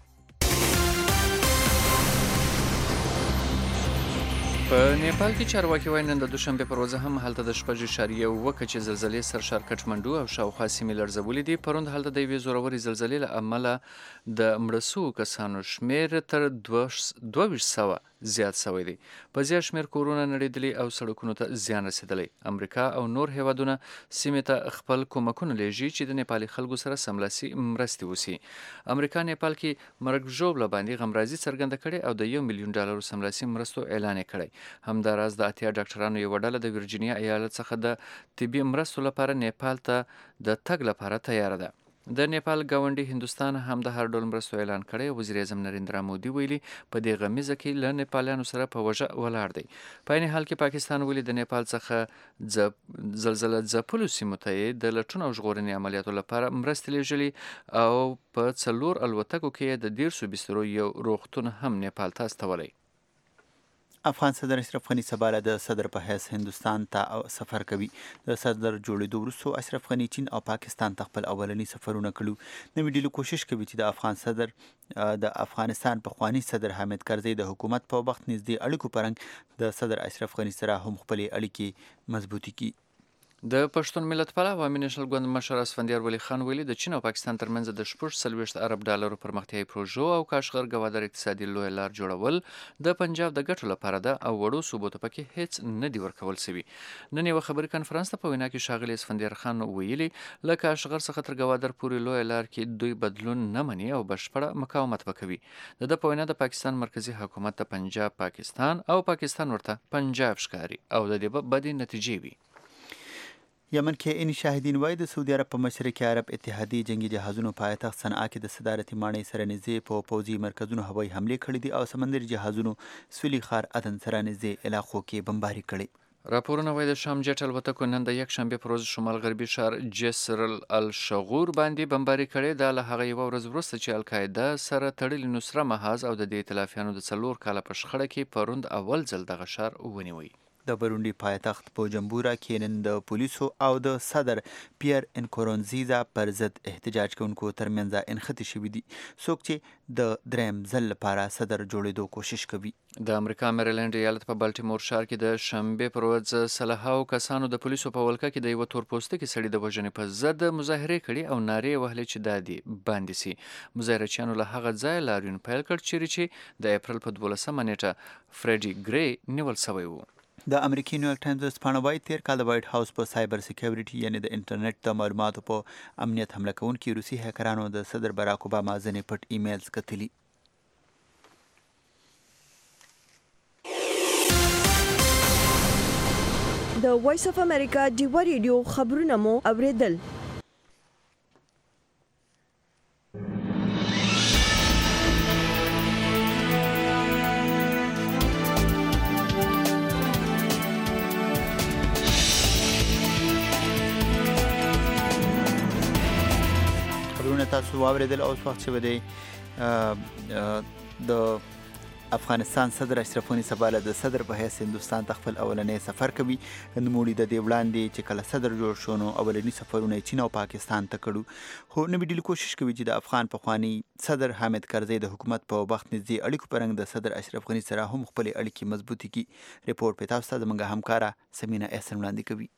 په نیپال کې چارواکي وایي نن د دوشنبې پر ورځ هم هلته د شپږ اعشاریه اوه کچې زلزلې سرشار کټمنډو او شاوخوا سیمې لړزولې دي. پروند هلته د یوې زورورې زلزلې له امله د مړه شوو کسانو شمېر تر دوه ویشت سوه زیات شوی دی. په زیات شمېر کورونه نړېدلي او سړکونو ته زیان رسېدلی. امریکا او نور هیوادونه سیمې ته خپل کومکونه لیږي چې د نیپالي خلکو سره سملاسي مرستې وسي. امریکا نیپال کې مرګ ژوبله باندې غمرازي څرګنده کړې او د یو میلیون ډالرو سملاسي مرستو اعلان یې کړی. همداراز د اتیا ډاکټرانو یوه ډله د ورجینیا ایالت څخه د طبي مرستو لپاره نیپال ته د تګ لپاره تیاره ده. د نیپال ګاونډي هندوستان هم د هر ډول مرستو اعلان کړی. وزیر اعظم نریندرا مودي ویلي په دې غمیزه کې له نیپالیانو سره په وجه ولاړ دی. په عین حال کې پاکستان ویلي د نیپال څخه زلزله ځپلو سیمو ته یې د لټون او ژغورنې عملیاتو لپاره مرستې لیږلي او په څلور الوتکو کې د دیرشو بسترو یو روغتون هم نیپال ته استولی. افغان صدر اشرف غنی سبا له د صدر په حیث هندوستان ته سفر کوي. د صدر جوړېدو وروسته اشرف غنی چین او پاکستان ته خپل اولنی سفرونه کړي. نوې ډیلي کوشش کوي چې د افغان صدر د افغانستان پخوانی صدر حامد کرزي د حکومت په وخت نږدې اړیکو پرنګ د صدر اشرف غنی سره هم خپلې اړیکې مضبوطې کړي. د پښتون ملت پاله عوامي نېشنل ګوند مشر اسفندیار ولی خان ویلي د چین او پاکستان ترمنځ د شپږ څلوېښت ارب ډالرو پرمختیایي پروژو او کاشغر ګوادر اقتصادي لویه لار جوړول د پنجاب د ګټو لپاره ده او وړو صوبو ته پکې هیڅ نه دي ورکول سوي. نن یوه خبري کنفرانس ته په وینا کې ښاغلي اسفندیار خان ویلي له کاشغر څخه تر ګوادر پورې لویه لار کې دوی بدلون نه مني او بشپړه مقاومت وکوي. د ده په وینا د پاکستان مرکزي حکومت د پنجاب پاکستان او پاکستان ورته پنجاب ښکاري او د دې به بدې نتیجې وي. یمن کې ان شاهدین وایي د سعودي عرب په مشرقي عرب اتحادي جنگي جهازونو پایتخت صنعا کې د صدارتي ماڼۍ سره نږدې په پوځي مرکزونو هوایي حملې کړې دي او سمندري جهازونو سویلي ښار عدن سره نږدې علاقو کې بمباري کړې. راپورونه وایي د شام جټ الوتکو نن د یک شنبې پر ورځ شمال غربي ښار جسر الشغور باندې بمباري کړې. دا له هغه یوه ورځ وروسته چې القاعده سره تړلي نصره محاذ او د دې ائتلافیانو د څلور کاله په شخړه کې پروند اول ځل دغه ښار ونیوی. د برونډي پایتخت بوجمبورا کې نن د پولیسو او د صدر پیر انکورونزیزا پر ضد احتجاج کوونکو ترمنځ انخته شوي دي. څوک چې د دریم ځل لپاره صدر جوړېدو کوشش کوي. د امریکا میریلند ایالت په بالټیمور ښار کې د شنبې پر ورځ سلهاو کسانو د پولیسو په ولکه کې د یوه تور پوستکي سړي د وژنې په ضد مظاهرې کړي او نارې وهلې چې دا دې باندې سي. مظاهرچیانو له هغه ځایه لاریون پیل کړ چیرې چې د اپریل په دولسمه نیټه فریډي ګری نیول سوی و. د امریکای نیویارک ټایمز ورځپاڼه وایي تیر کال د وایټ هاوس په سایبر سکیورټي یعنی د انټرنیټ د معلوماتو په امنیت حمله کوونکي روسي هیکرانو د صدر باراک اوباما ځینې پټ ایمیلز کتلي. د وایس اف امریکا ډیوا ریډیو خبرونه مو اوریدل. تاسو واوریدل اوس وخت چې بده د افغانستان صدر اشرف غنی سبا له صدر په حیث هندستان ته خپل اولنی سفر کوي. نوموړي د دې وړاندې چې کله صدر جوړ شو نو اولنی سفرونه چین او پاکستان ته کړو، خو نو ډیل کوشش کوي چې د افغان پخوانی صدر حامد کرزی د حکومت په وخت نږدې اړیکو پرنګ د صدر اشرف غنی سره هم خپل اړیکې مضبوطې کړي. ریپورت په تاسو ته زموږ همکارا سمینا احسن وړاندې کوي.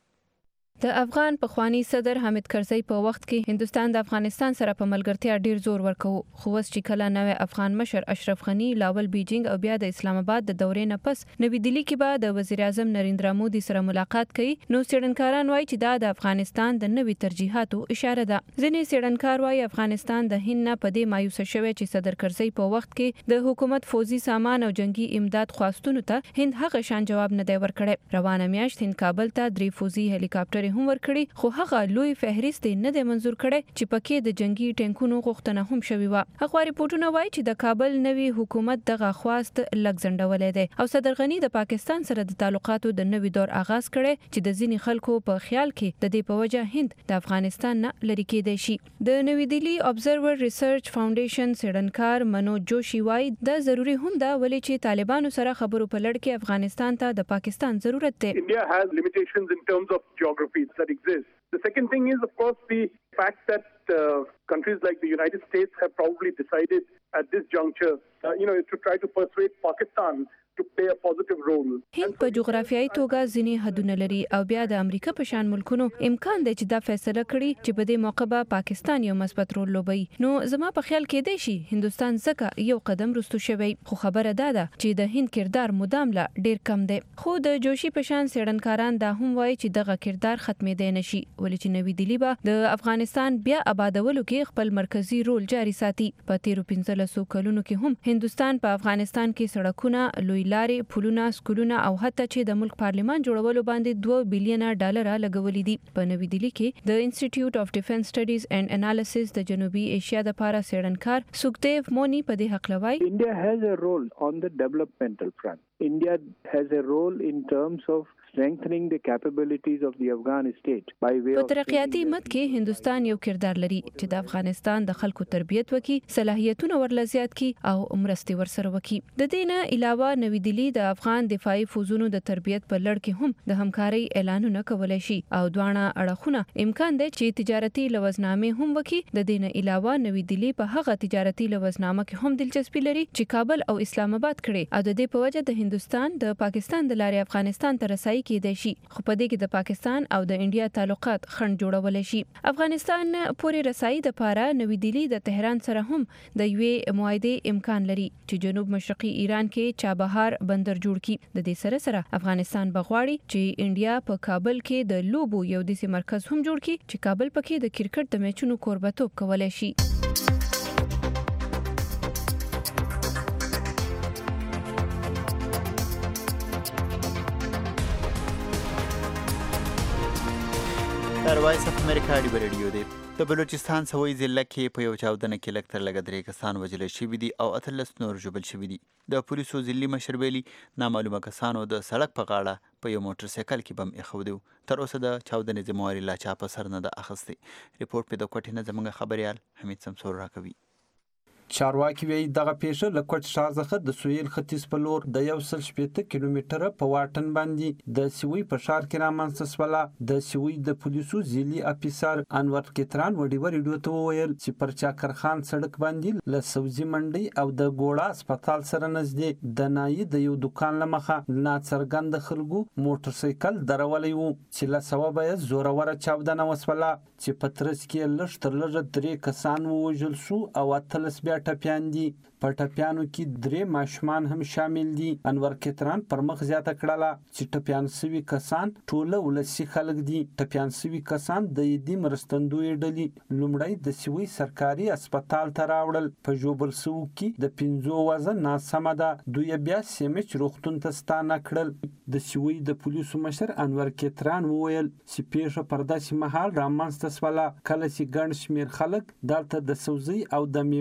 د افغان پخوانی صدر حامد کرزی په وخت کې هندستان د افغانستان سره په ملګرتیا ډیر زور ورکوه، خو اوس چې کله نوې افغان مشر اشرف غنی لاول بیجینګ او بیا د اسلام آباد د دورې نه پس نوې دلی کې به د وزیر اعظم نریندرا مودي سره ملاقات کوي، نو څېړنکاران وایي چې دا د افغانستان د نوې ترجیحاتو اشاره ده. ځینې څېړنکار وایي افغانستان د هند نه په دې مایوسه شوی چې صدر کرزی په وخت کې د حکومت فوزي سامان او جنگي امداد خواستونو ته هند هغه شان جواب نه دی ورکړی. روانه میاشت هند کابل ته درې فوزي هلیکاپټر هم ورکړي، خو هغه لوی فهرست نه دی منزور کړي چې پکې د جنگي ټینکونو غوښتنه هم شوی و. هغه ریپورتونه وایي چې د کابل نوي حکومت دغه خواست لګزنډولې دی او صدر غنی د پاکستان سره د تعلقاتو د نوي دور آغاز کړي چې د ځینې خلکو په خیال کې د دې په وجه هند د افغانستان نه لری کېدای شي. د نوي دلی ابزرور ریسرچ فاونډیشن څېړنکار منوج جوشي وایي دا ضروری هم ده ولې چې طالبانو سره خبرو په لړ کې افغانستان ته د پاکستان ضرورت دی. India has limitations in terms of geography that exist. The second thing is, of course, the fact that uh, countries like the United States have probably decided at this juncture, uh, you know, to try to persuade Pakistan to play a positive role. هند په جغرافیایي توګه ځینې حدونه لري او بیا د امریکا په شان ملکونو امکان دی چې دا فیصله کړي چې په دې موقع به پاکستان یو مثبت رول لوبوي. نو زما په خیال کې دی شي هندستان ځکه یو قدم رستو شوی، خو خبره دا ده چې د هند کردار مدام لا ډیر کم دی. خو د جوشي په شان څېړنکاران دا هم وایي چې دغه کردار ختمېدای نشي ولې چې نوي دلی به د افغانستان بیا آبادولو کې خپل مرکزی رول جاري ساتي. په تیرو پنځلسو کلونو کې هم هندستان په افغانستان کې سړکونه، لوی لارې، پلونه، سکولونه او حتی چې د ملک پارلیمان جوړولو باندې دوه بلین ډالر لګولې دي. په نوي دلی کې د انسټیټیوټ اف ډیفنس سټډیز اینڈ انالیسس د جنوبي ایشیا د لپاره څېړنکار سوکدیو مونی په دې حق لوي. India has a role on the developmental front. India has a role in terms of strengthening the capabilities of the Afghan state by way of په ترقیاتي مد کې هندستان یو کردار لري چې د افغانستان د خلکو تربیت وکي، صلاحیتونه ورله زیات کی او مرستې ورسره وکي. د دې نه علاوه نوي دلی د افغان دفاعي فوزونو د تربیت په لړ کې هم د همکارۍ اعلانونه کولای شي او دواړه اړخونه امکان دی چې تجارتي لوزنامې هم وکي. د دې نه علاوه نوي دلی په هغه تجارتي لوزنامه کې هم دلچسپي لري چې کابل او اسلام آباد کړي او د دې په وجه د هندستان د پاکستان د لارې افغانستان ته رسایي کېدای شي، خو په دې کې د پاکستان او د انډیا تعلقات خنډ جوړولای شي. افغانستان پورې رسایي د پاره نوي دلی د تهران سره هم د یوې معاهده امکان لري چې جنوب مشرقي ایران کې چابهار بندر جوړ کړي. د دې سره سره افغانستان بغواړي چې انډیا په کابل کې د لوبو یو داسې مرکز هم جوړ کړي چې کابل پکې د کرکټ د میچونو کوربتوب کولای شي. در وایس اف امریکا ډیو ریډیو دی. د بلوچستان سوي ضلع کې په یو چاودنه کې لږ تر لږه درې کسان وژل شوي دي او اتلس نور ژوبل شوي دي. د پولیسو ضلعي مشر ویلي نامعلومه کسانو د سړک په غاړه په یو موټر سایکل کې بم ایښودی و. تر اوسه د چاودنې ذمهواري لا چا په سر نه ده اخیستې. ریپورټ په د کوټې نه زموږ خبریال حمید سمسور راکوي. چارواکي وایي دغه پیښه له کوټ ښار څخه د سویل ختیځ په لور د یو سل شپېته کیلومتره په واټن باندې د سوي په ښار کې رامنځته شوله. د سوي د پولیسو ضلعي افیسر انور کتران و ډیو ریډیو ته وویل چې پر چاکرخان سړک باندې له سوزي منډۍ او د ګوړه هسپتال سره نږدې د نایي د یو دکان له مخه ناڅرګنده خلکو موټر سایکل درولی و چې له سببه یې زوروره چاودنه وسوله چې په ترڅ کې لږ تر لږه درې کسان ووژل شو او اتلس بیا ټپیان دي. په ټپیانو کې درې ماشومان هم شامل دي. انور کتران پر مخ زیاته کړله چې ټپیان سوي کسان ټوله ولسي خلک دي. ټپیان سوي کسان د یدي مرستندوی ډلې لومړی د سوي سرکاري هسپتال ته راوړل. په ژوبل سوو کې د پنځو وزن ناسمه ده. دوی بیا سیمچ روغتون ته ستانه کړل. د سوي د پولیسو مشر انور کتران وویل چې پیښه پر داسې مهال رامنځته شوله کله چې ګڼ شمېر خلک دلته د سوزي او د میوو په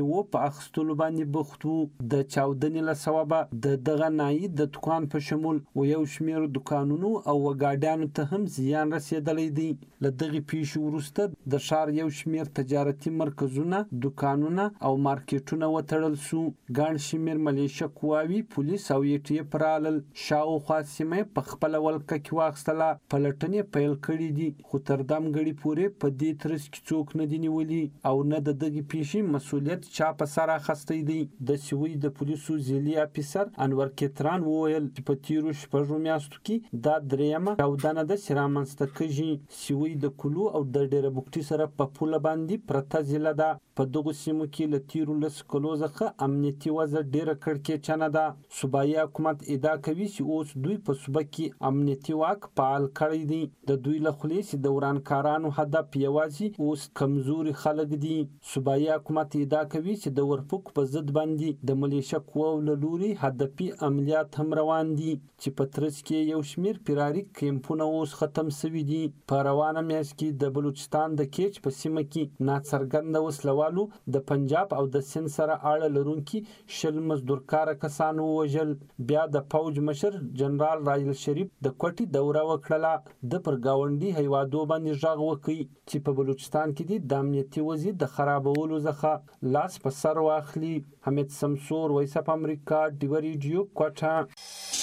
په اخستلو باندې بوخت وو. د چاودنې له سببه د دغه نایي د دکان په شمول و یو شمېر دکانونو او وګاډیانو ته هم زیان رسېدلی دی. له دغې پیښې وروسته د ښار یو شمېر تجارتي مرکزونه، دکانونه او مارکیټونه وتړل سو. ګڼ شمېر ملیشه قواوي، پولیس او ای ټي اف رالل. شاوخوا سیمه یې په خپله ولکه کې واخیستله. پلټنې پیل کړي دي، خو تر دمګړي پورې په دې ترڅ کې څوک نه دي نیولي او نه د دغې پیښې مسؤلیت چا په سر اخیستی دی. د سویل د پولیسو ځیلي افیسر انور کتران وویل چې په تیرو شپږو میاشتو کې دا درېیمه چاودنه ده چې رامنځته کېږي. سویل د کلو او د ډېره بوکټي سره په پوله باندې پرته ضلع ده. په دغو سیمو کې له تیرو لسو کلو څخه امنیتي وضع ډېره کړکېچنه ده. صوبایي حکومت ادعا کوي چې اوس دوی په صوبه کې امنیتي واک فعال کړی دی. د دوی له خولې چې د ورانکارانو هدف یوازې اوس کمزوري خلک دي. صوبایي حکومت ادعا کوي چې د ورپوک په ضد باندې د ملیشه قواو له لوري هدفي عملیات هم روان دي چې په ترڅ کې یو شمېر فراري کیمپونه اوس ختم سوي دي. په روانه میاشت کې د بلوچستان د کیچ په سیمه کې ناڅرګنده وسلوالو د پنجاب او د سند سره اړه لرونکي شل مزدورکاره کسان ووژل. بیا د فوج مشر جنرال راجل شریف د کوټې دوره وکړله. د پر ګاونډي هیوادو باندې غږ وکړي چې په بلوچستان کې د امنیتي وضعیت د خرابولو څخه لاس په سر واخلي. حمید سمسور، وایس اف امریکا، ډیو ریډیو، کوټه.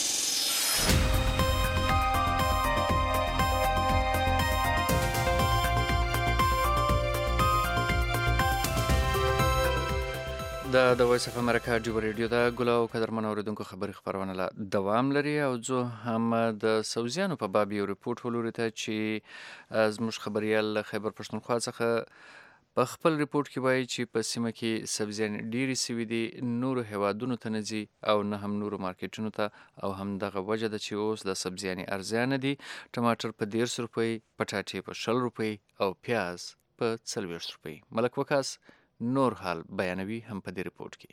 د د وایس اف امریکا ډیو ریډیو دا ګل او قدرمن اوریدونکو خبري خبرونه لا دوام لري او زه هم د سوزیانو په باب یو ریپورت ولوري ته چې زموږ خبريال خیبر پښتونخوا څخه په خپل ریپورت کې وایي چې په سیمه کې سبزیان ډېری سوي دي، نورو هیوادونو ته نه ځي او نه هم نورو مارکیټونو ته، او هم دغه وجه ده چې اوس د سبزیانې ارزانه دي. ټماټر په دیرس روپۍ، پټاټې په شل روپۍ او پیاز په څلوېښت روپۍ. ملک وکاس نور حال بیانوي هم په دې ریپورت کې.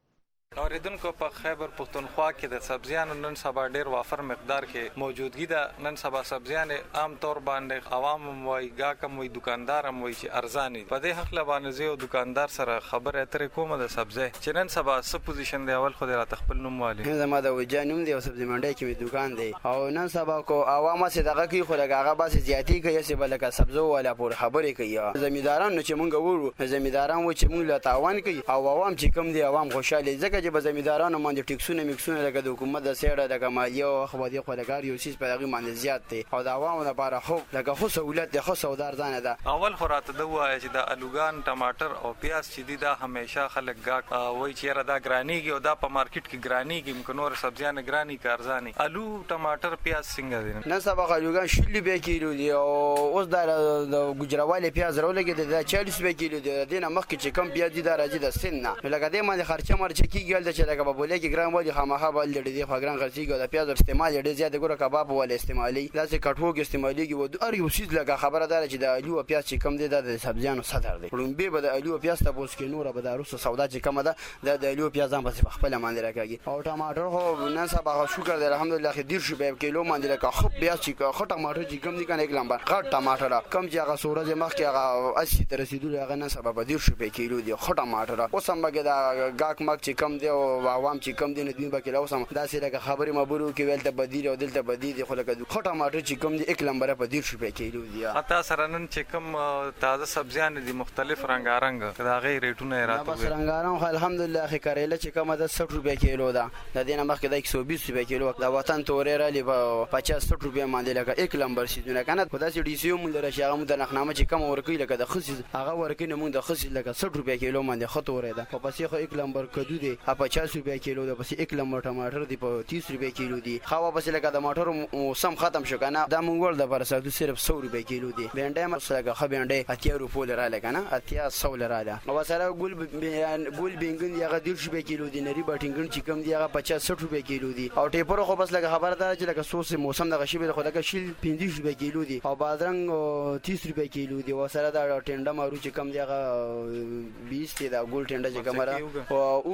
اوریدونکو په خیبر پښتونخوا کې د سبزیانو نن سبا ډیر وافر مقدار کې موجودګي ده. نن سبا سبزیان عام طور باندې عوام وای ګاکم وای دکاندار هم وای چې ارزان دي. په دې حق له باندې زه دکاندار سره خبره اترې کومه د سبزی چې نن سبا څه پوزیشن دی. اول خو د راته خپل نوم والی زما د وجانوم دی او سبزی منډي کې می دکان دی او نن سبا کو عوام سره دغه کې خو لګاغه باسي زیاتی کوي چې بلکه سبزو ولا پور خبرې کوي. زمیداران نو چې مونږ وورو زمیداران و چې مونږ له تاوان کوي او عوام چې کم دي عوام خوشاله ځکه چې به زمیدارانو باندې ټیکسونه میکسونه لکه د حکومت د سیړه د کمالي او خبري خلګار یو سیس په دغه باندې زیات دي او د عوامو لپاره خو لکه خو سہولت د خو سودار ځانه ده. اول خو راته د وای چې د الوګان ټماټر او پیاز چې دي دا همیشه خلک گاک وای چې را دا ګرانیږي او دا په مارکیټ کې ګرانیږي مکه نور سبزیان ګرانی کارزاني. الو ټماټر پیاز څنګه دي؟ نن سبا الوګان شل به کیلو دي او اوس د ګجراوالي پیاز رولګي د چالیس به کیلو دي. دینه مخکې چې کم پیاز دي دا راځي د سن نه لکه دې باندې خرچه مرچ کیږي د چې لکه بوله کې ګرام ودی خامخا بل دې دی خو ګرام خرچيږي د پیاز استعمال ډېر زیات ګوره کباب ول استعمالي لاسه کټوګ استعماليږي و د ار یو سیز لکه خبره ده چې د الو پیاز چې کم دي د سبزیانو صدر دي. لومبي به د الو پیاز ته بوس کې نور به د روسو سودا چې کم ده د الو پیاز هم په خپل باندې راکاږي او ټماټر خو نن سبا شکر دی الحمدلله خې ډیر شو به کیلو باندې لکه خو پیاز چې خو ټماټر چې کم دي کنه یک لمبر غټ ټماټر کم چې هغه سورج مخ کې هغه اسی تر رسیدل هغه نن سبا به ډیر شو به کیلو دي خو ټماټر اوس هم به دا گاک مک چې کم دی او عوام چې کم دي نه دوی به کلاو سم دا سره خبرې مبرو کې ویل ته بدیل او دلته بدیل خو لکه خو ټماټر چې کم دي یک لمبر په ډیر شو به کیلو دي. اته سره نن چې کم تازه سبزیان دي مختلف رنگارنګ دا غیر ریټونه راته بس رنگارنګ الحمدلله خې کریله چې کم ده سठ روپے کیلو ده د دینه مخکې د یک سو بیس روپے کیلو د وطن تورې را لې په پچاس سठ روپے باندې لکه یک لمبر شي نه کنه خدای سي ډي سي مونږ درشه هغه مونږ د نخنامه چې کم ورکی لکه د خصیز هغه ورکی نه مونږ د خصیز لکه سठ روپے کیلو باندې خطورې ده په پسې خو یک لمبر کدو دي پچاس روپے کیلو ده پسې یک لمبر ټماټر دی په تیس روپے کیلو دی. خو پسې لکه د ټماټر موسم ختم شو کنه دا مونږ ول د پر ساتو صرف سو روپے کیلو دی. بینډه مسلګه خو بینډه اتیا روپو لرا لکنه اتیا سو لرا ده او سره ګول ګول بینګن یغه ډیر روپے کیلو دی. نری بټینګن چې کم دی هغه پچاس سठ روپے کیلو دی او ټیپر خو بس لکه خبر ده چې لکه سوس موسم د غشي به خو لکه شیل پنځه روپے کیلو دی او بادرنګ تیس روپے کیلو دی او سره دا ټنډه مارو چې کم دی هغه بیس دی دا ګول ټنډه چې کمره او اوګه خو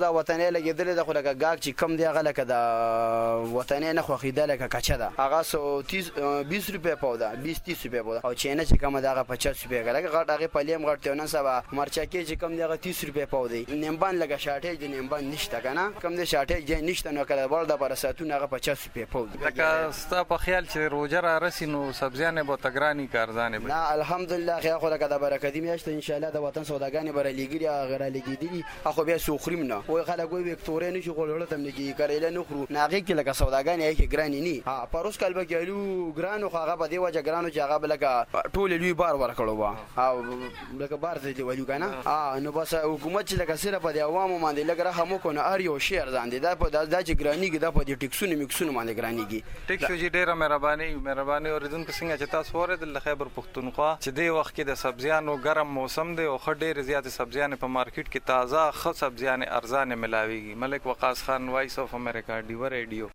دا وطني لګیدل د خو لکه گاګ چې کم دی هغه لکه د وطني نه خوخیده لکه کچا ده هغه سو تیس بیس روپے پودا بیس تیس روپے پودا او چینه چې کم ده هغه پچاس روپے لکه غټ هغه پلیم غټ ته نه سبا مرچکه چې کم دی هغه تیس روپے پودي نیمبان لکه شاټه دی نیمبان نشته کنه کم دی شاټه دی نشته نو کله ور د پر ساتونه هغه پچاس روپے پودي لکه ستا په خیال چې روزه را رسینو سبزیانه به تګرانی کارزانه به نه الحمدلله خیر خو لکه د برکتی میاشت ان شاء الله د وطن سوداګانی بر لګری غره لګیدلی اخو بیا سوخریم نه وای خلک وای وکټورې نشي غوړل تم لګی کړل نه خرو ناغه کې لکه سوداګانی کې ګرانی ني ها پروس کال به کېلو ګرانو خو هغه په دی وجه ګرانو چې هغه لکه ټول لوی بار ورکړو وا او لکه بار ته دی وایو کنه ا نو بس حکومت چې لکه سره په دی عوامو باندې لګره هم کو نه ار یو شهر ځان دی دا په د چې ګرانی کې دا په دی ټیکسونو میکسونو باندې ګرانی کې ټیکسو جی ډیره مهرباني مهرباني اوریدونکو څنګه چې تاسو ورته د خیبر پختونخوا چې دی وخت کې د سبزیانو ګرم موسم دی او خډې زیات سبزیانه په مارکیټ کې تازه خ سبزیانه ارزانه ملاويږي ملک وقاص خان وایس اف امریکا ډیو رادیو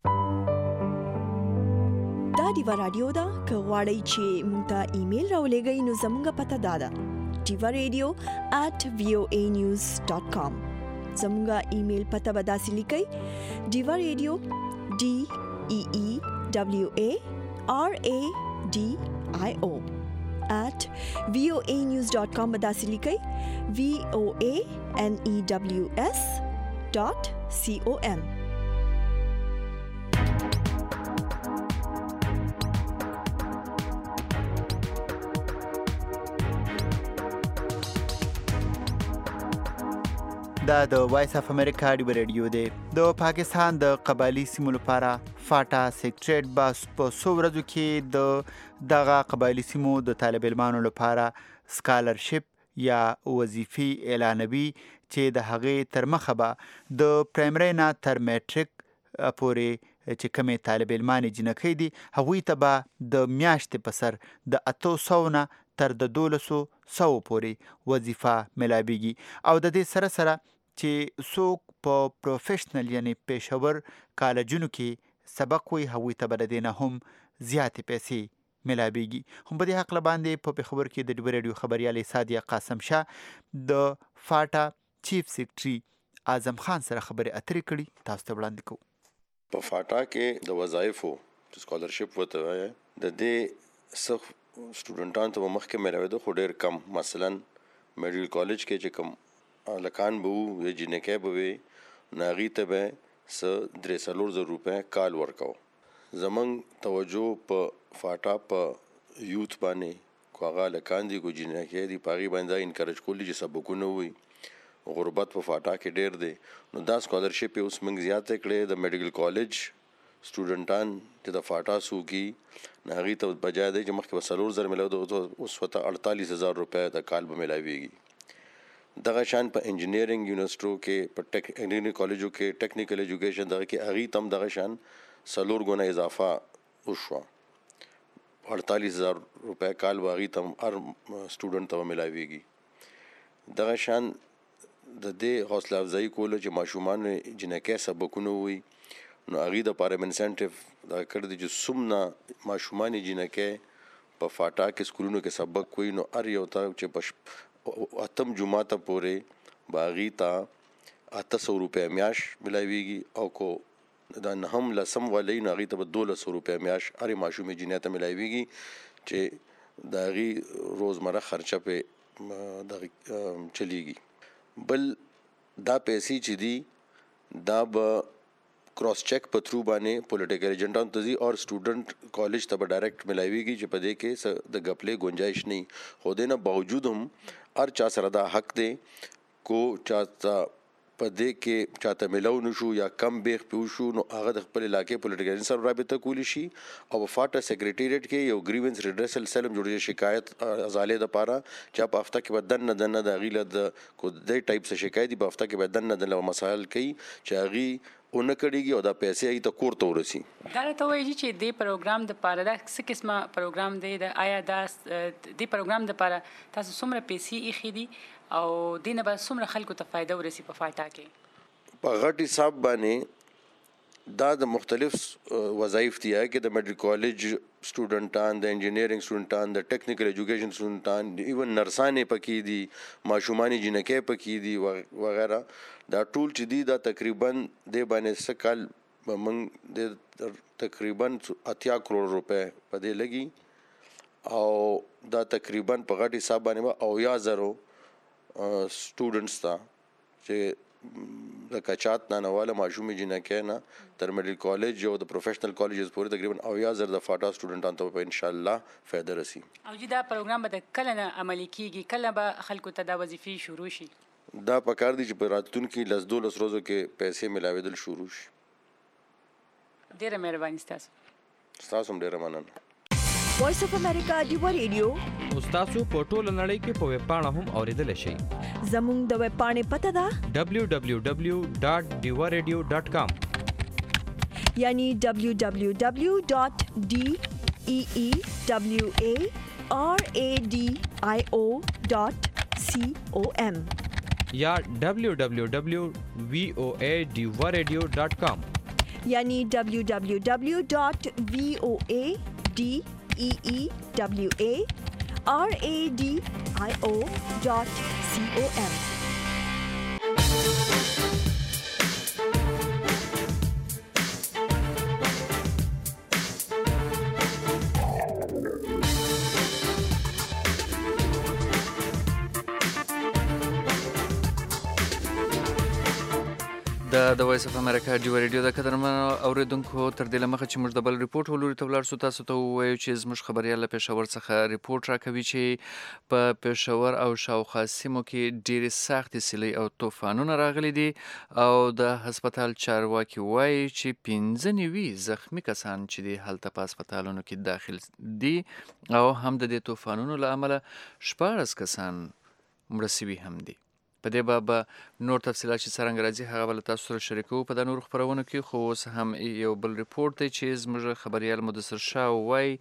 دا ډیو رادیو دا کغواړی چې مونږ ته ایمیل راولېږئ نو زموږه پته دا ده ډیو رادیو at voa news dot com زموږه ایمیل پته به داسې لیکئ ډیو رادیو d e e w a r a d i o at voa news dot com به داسې لیکئ v o a n e w s dot c o m دا د وایس اف امریکا ډیو رادیو دی د پاکستان د قبایلی سیمو لپاره فاټا سیکریټریټ باس په څو ورځو کې د دغه قبایلی سیمو د طالب علمانو لپاره سکالرشپ یا وظیفې اعلانوي چې د هغې تر مخه به د پرایمري نه تر میټریک پورې چې کومې طالب علمانې جنکۍ دي هغوی ته به د میاشتې په سر د اتو سوو نه تر د دولسو سوو پورې وظیفه ملاویږي او د دې سره سره چې څوک په پروفیشنل یعنی پیشور کالجونو کې سبق وي هغوی ته به د دې نه هم زیاتې پیسې ملاویږي هم په دې هکله باندې په پېښور کې د ډیو رادیو خبریالې سادیه قاسم شاه د فاټا چیف سیکرټري اعظم خان سره خبرې اترې کړي تاسو ته وړاندې کوو په فاټا کې د وظایفو سکالرشپ ورته وایي د دې څه سټوډنټانو ته مخکې ملاوېده خو ډېر کم مثلا میډیکل کالج کې چې کوم لکان به وو یا جنکۍ به وي نو هغې ته به څه درې څلور زره روپۍ کال ورکوو زمونږ توجه په فاټا په یوت باندې کو هغه لکان دي کو جنکۍ دي په هغې باندې دا انکرج کولی چې سبقونه وي غربت په فاټا کې ډېر دی نو دا سکالرشپ یې اوس موږ زیاته کړې د میډیکل کالج سټوډنټان چې د فاټا سوکي نه هغې ته بجای دی چې مخکې به څلور زره میلاوده اوس ورته اړتالیس هزار روپۍ د کال به میلاویږي دغه شان په انجینیرینګ یونیورسټو کې په ټیک انجینیرینګ کالجو کې ټیکنیکل ایجوکیشن دغه کې هغې ته هم دغه شان څلور ګونه اضافه وشوه اړتالیس هزار روپۍ کال به هغې ته هم هر سټوډنټ ته به میلاویږي دغه شان د دې حوصله افزایي کولو چې ماشومان جنکۍ سبقونه وي نو هغې دپاره انسنټیو دا کړی دی چې څومره ماشومان جنکۍ په فاټا کې سکولونو کې سبق وي نو هر یو ته چې په اتم جمعه ته پورې به هغې ته اته سوه روپۍ میاشت میلاویږي او کو دا نهم لسم والی نو هغې ته به دولس سوه روپۍ میاشت هرې ماشومې جنۍ ته میلاویږي چې د هغې روزمره خرچه پې دغه چلیږي بل دا پیسې چې دي دا به کراس چیک په تھرو باندې پولیټیکل ایجنټانو ته ځي او سټوډنټ کالج ته به ډایرکټ ملاویږي چې په دې کې د غپلې گنجائش نه خو دې نه باوجود هم هر چا سره دا حق دی کو چاته په دې کې چاته ملو نشو یا کم بیخ پیو شو نو هغه د خپل علاقې پولیټیکل سره رابطه کولی شي او په فاټا سیکریټریټ کې یو گریونس ریډریسل سیل جوړې شکایت ازاله د پاره چې په هفته کې بدن نه دنه د غیله د کو د ټایپ څه شکایت په هفته کې بدن نه دنه مسائل کوي چې هغه اون کړيږي او دا پیسې ای ته کور ته ورسي دا ته وایي چې د پروګرام د پاره دا څه قسمه پروګرام دی د آیا دا د پروګرام د پاره تاسو څومره پیسې اخی دي او دینه به څومره خلکو ته فائدہ ورسي په فاټا کې په غټي حساب باندې دا د مختلف وظایف دي کې د میډیکل کالج سټوډنټان د انجینیرینګ سټوډنټان د ټیکنیکل ایجوکیشن سټوډنټان ایون نرسانې پکې دي ماشومانی جنکې پکې دي وغیرہ دا ټول چې دي دا تقریبا د باندې سکل موږ د تقریبا اتیا کروڑ روپے په دې لګي او دا تقریبا په غټي حساب باندې او یا زرو سټوډنټس تا چې د کچات نه نواله ماشومې جنکې نه تر میډیکل کالج او د پروفیشنل کالجز پورې تقریبا او یا زر د فاټا سټوډنټان ته په ان شاء الله فائدہ رسی. او چې دا پروګرام به کله نه عملي کیږي کله به خلکو ته دا وظیفې شروع شي؟ دا پکار دي چې په راتلونکي لس دولس ورځو کې پیسې ملاوېدل شروع شي. ډیره مهرباني ستاسو. ستاسو هم ډیره مننه. وایس اف امریکا ډیوا ریډیو تاسو په ټوله نړۍ کې په ویب پاڼه هم اوریدل شئ. زموږ د ویب پاڼې پته ده دبلیو دبلیو دبلیو ډاټ ډیوا ریډیو ډاټ کام یعنی دبلیو دبلیو دبلیو ډاټ ډی ای ای دبلیو ای آر ای ډی آی او ډاټ سی او ام یا دبلیو دبلیو دبلیو وی او ای ډیوا ریډیو ډاټ کام یعنی دبلیو دبلیو دبلیو ډاټ وی او ای ډی ای ای دبلیو ای آر ای ڈی آئی او ڈاٹ سی او ایم. د د وایس اف امریکا ډیوا ریډیو د قدرمنو اوریدونکو تر دې لمخه چې موږ د بل ریپورت ولوري ته ولاړ سو تاسو ته وایو چې زموږ خبريال له پېښور څخه ریپورت راکوي چې په پېښور او شاوخوا سیمو کې ډېرې سختې سیلۍ او طوفانونه راغلي دي او د هسپتال چارواکي وایي چې پنځه نوي زخمي کسان چې دي هلته په هسپتالونو کې داخل دي او هم د دې طوفانونو له امله شپاړس کسان مړه سوي هم دي. په دې باب نور تفصیلات چې څرنګه راځي هغه به له تاسو سره شریکوو په دا نورو خپرونو کې. خو اوس هم یو بل ریپورت دی چې زموږ خبریال مدثر شاه وایي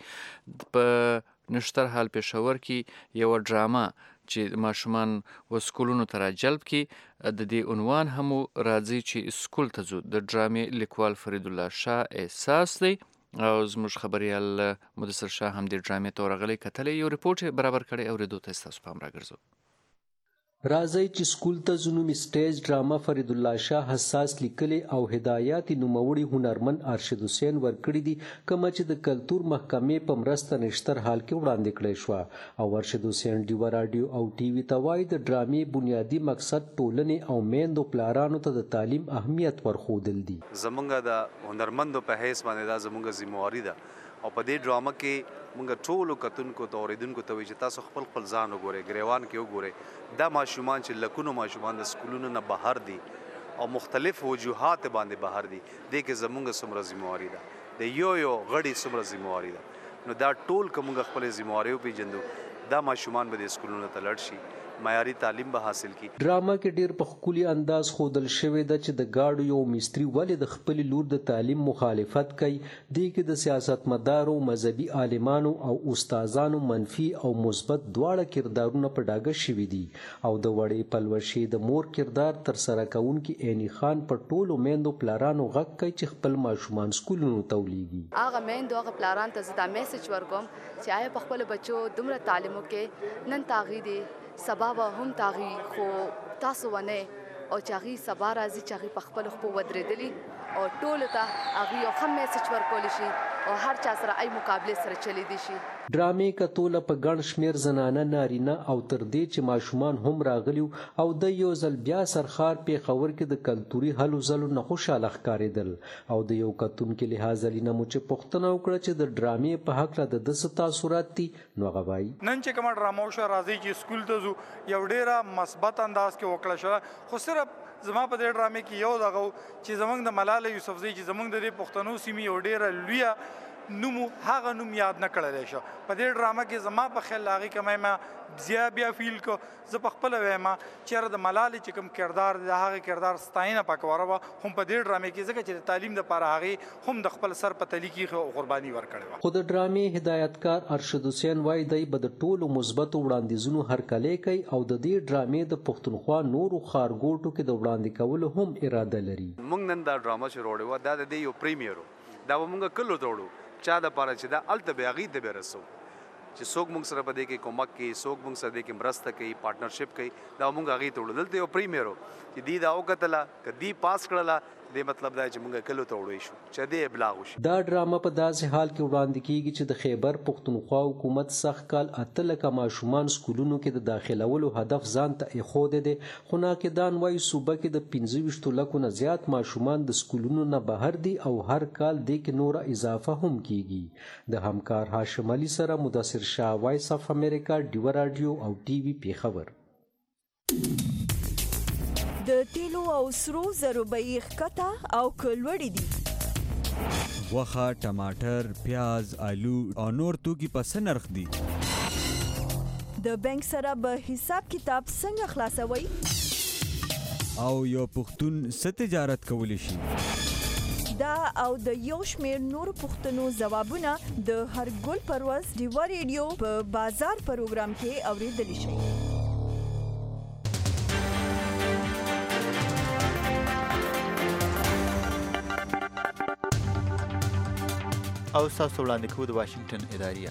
په نشتر حال پېښور کې یوه ډرامه چې ماشومان و سکولونو ته راجلب کړي د دې عنوان هم راځي چې سکول ته ځو. د ډرامې لیکوال فرید الله شاه احساس دی او زموږ خبریال مدثر شاه هم دې ډرامې ته ورغلی کتلی یو ریپورت برابر کړی اورېدو ته ستاسو پام راګرځو. راځي چې سکول ته ځو نومي سټیج ډرامه فرید الله شاه حساس لیکلي او هدایات نوموړي هنرمند ارشد حسین ورکړي دي کومه چې د کلتور محکمې په مرسته نشتر حال کې وړاندې کړې شو او ارشد حسین ډیوا رادیو او ټي وي ته وایي د ډرامې بنیادی مقصد ټولنې او میندو پلارانو ته د تعلیم اهمیت ورښودل دي. زمونږ د هنرمندو په حیث باندې دا زمونږ ذمہواری ده او په دې ډرامه کې موږ ټولو کتونکو ته اوریدونکو ته وایي چې تاسو خپل خپل ځان وګورئ ګریوان کې وګورئ دا ماشومان چې لکونو ماشومان د سکولونو نه بهر دي او مختلف وجوهات باندې بهر دي دې کې زمونږ څومره ذمہواری ده د یو یو غړي څومره ذمہواری ده نو دا ټول که موږ خپل ذمہواری وپېژندو دا ماشومان به د سکولونو ته لاړ شي معیاري تعلیم به حاصل کی. ډرامه کې ډیر په ښکلي انداز ښودل شوی ده چې د ګاډو یو مستري ولې د خپل لور د تعلیم مخالفت کوي. دې کې د سیاستمدارو مذهبي عالمانو او استادانو منفي او مثبت دواړه کردارونه په ډاګه شوي دي او د وړې پلوشې د مور کردار تر سره کوونکي عیني خان په ټولو میندو پلارانو غږ کوي چې خپل ماشومان سکولونو ته ولیږي. هغه میندو هغه پلاران ته زه دا میسج ورکوم چې آیا په خپل بچو دومره تعلیم وکړي نن تاغي دي سبا به هم تاغي خو تاسو ونه او چې هغې سبا راځي چې هغې په خپلو خپو ودرېدلي او ټولو ته هغې یو ښه میسج ورکولی شي او هر چا سره ای مقابلې سره چلیدی شي. ډرامې کتوله په ګڼ شمېر زنانه نارینه او تر دې چې ماشومان هم راغلي او د یو ځل بیا سرخار پېښور کې د کلتوري هلو ځلو نه خوشحاله ښکارېدل او د یو کتونکي لحاظ نه مو چې پوښتنه وکړه چې د ډرامې په هکله د ده څه تاثرات دي نو هغه وایي نن چې کومه ډرامه وشوه راځئ چې سکول ته ځو یو ډېره مثبت انداز کې وکړه شوه خو صرف زما په دې ډرامې کې یو دغه چې زموږ د ملاله یوسفزۍ چې زموږ د دې پښتنو سیمې یو ډېره لویه نوم هغه نوم یاد نه کړل شو په دې ډرامه کې زما په خیال هغه کمه ما بیا بیا فیل کو زه په خپل وایم چې د ملالې چې کوم کردار د هغه کردار ستاینه پکوره و هم په دې ډرامه کې ځکه چې تعلیم د لپاره هغه هم د خپل سر په تلی کې قرباني ورکړي خو د ډرامې هدایتکار ارشد حسین وای دی به د ټولو مثبتو وړاندیزونو هرکلی کوي او د دې ډرامې د پښتونخوا نورو ښارګوټو کې د وړاندې کولو هم اراده لري. موږ نن دا ډرامه چې وروړې وه دا د دې یو پریمیرو دا به موږ کلو ته وړو چا دپاره چې دا هلته به هغوی ته به رسو چې څوک موږ سره په دې کې کومک کوي څوک موږ سره دې کې مرسته کوي پارټنرشپ کوي دا موږ هغوی ته وړو. دلته یو پریمیرو چې دوی دا وکتله که دوی پاس کړله دې مطلب دا چې موږ کلو ته وړی شو چې دې ابلاغ وشي. دا ډرامه په داسې حال کې وړاندې کیږي چې د خیبر پښتونخوا حکومت سخت کال اته لکه ماشومان سکولونو کې د داخلولو هدف ځان ته ایښودی دی خو ناقدان وایي صوبه کې د پنځه ویشتو لکو نه زیات ماشومان د سکولونو نه بهر دي او هر کال دې کې نوره اضافه هم کیږي. د همکار هاشم علي سره مدثر شاه، وایس اف امریکا، ډیوه راډیو او ټي وي پیښور. د تیلو او سرو زرو بیې ښکته او کلوړې دي. غوښه، ټماټر، پیاز، آلو او نور توکي په څه نرخ دي؟ د بانک سره به حساب کتاب څنګه خلاصوي؟ او یو پښتون څه تجارت کولی شي؟ دا او د یو شمېر نورو پوښتنو ځوابونه د هرګل پرواز ډیوه ریډیو په بازار پروګرام کې اورېدلی شئ. او تاسو وړاندې کوو د واشنگټن اداریه.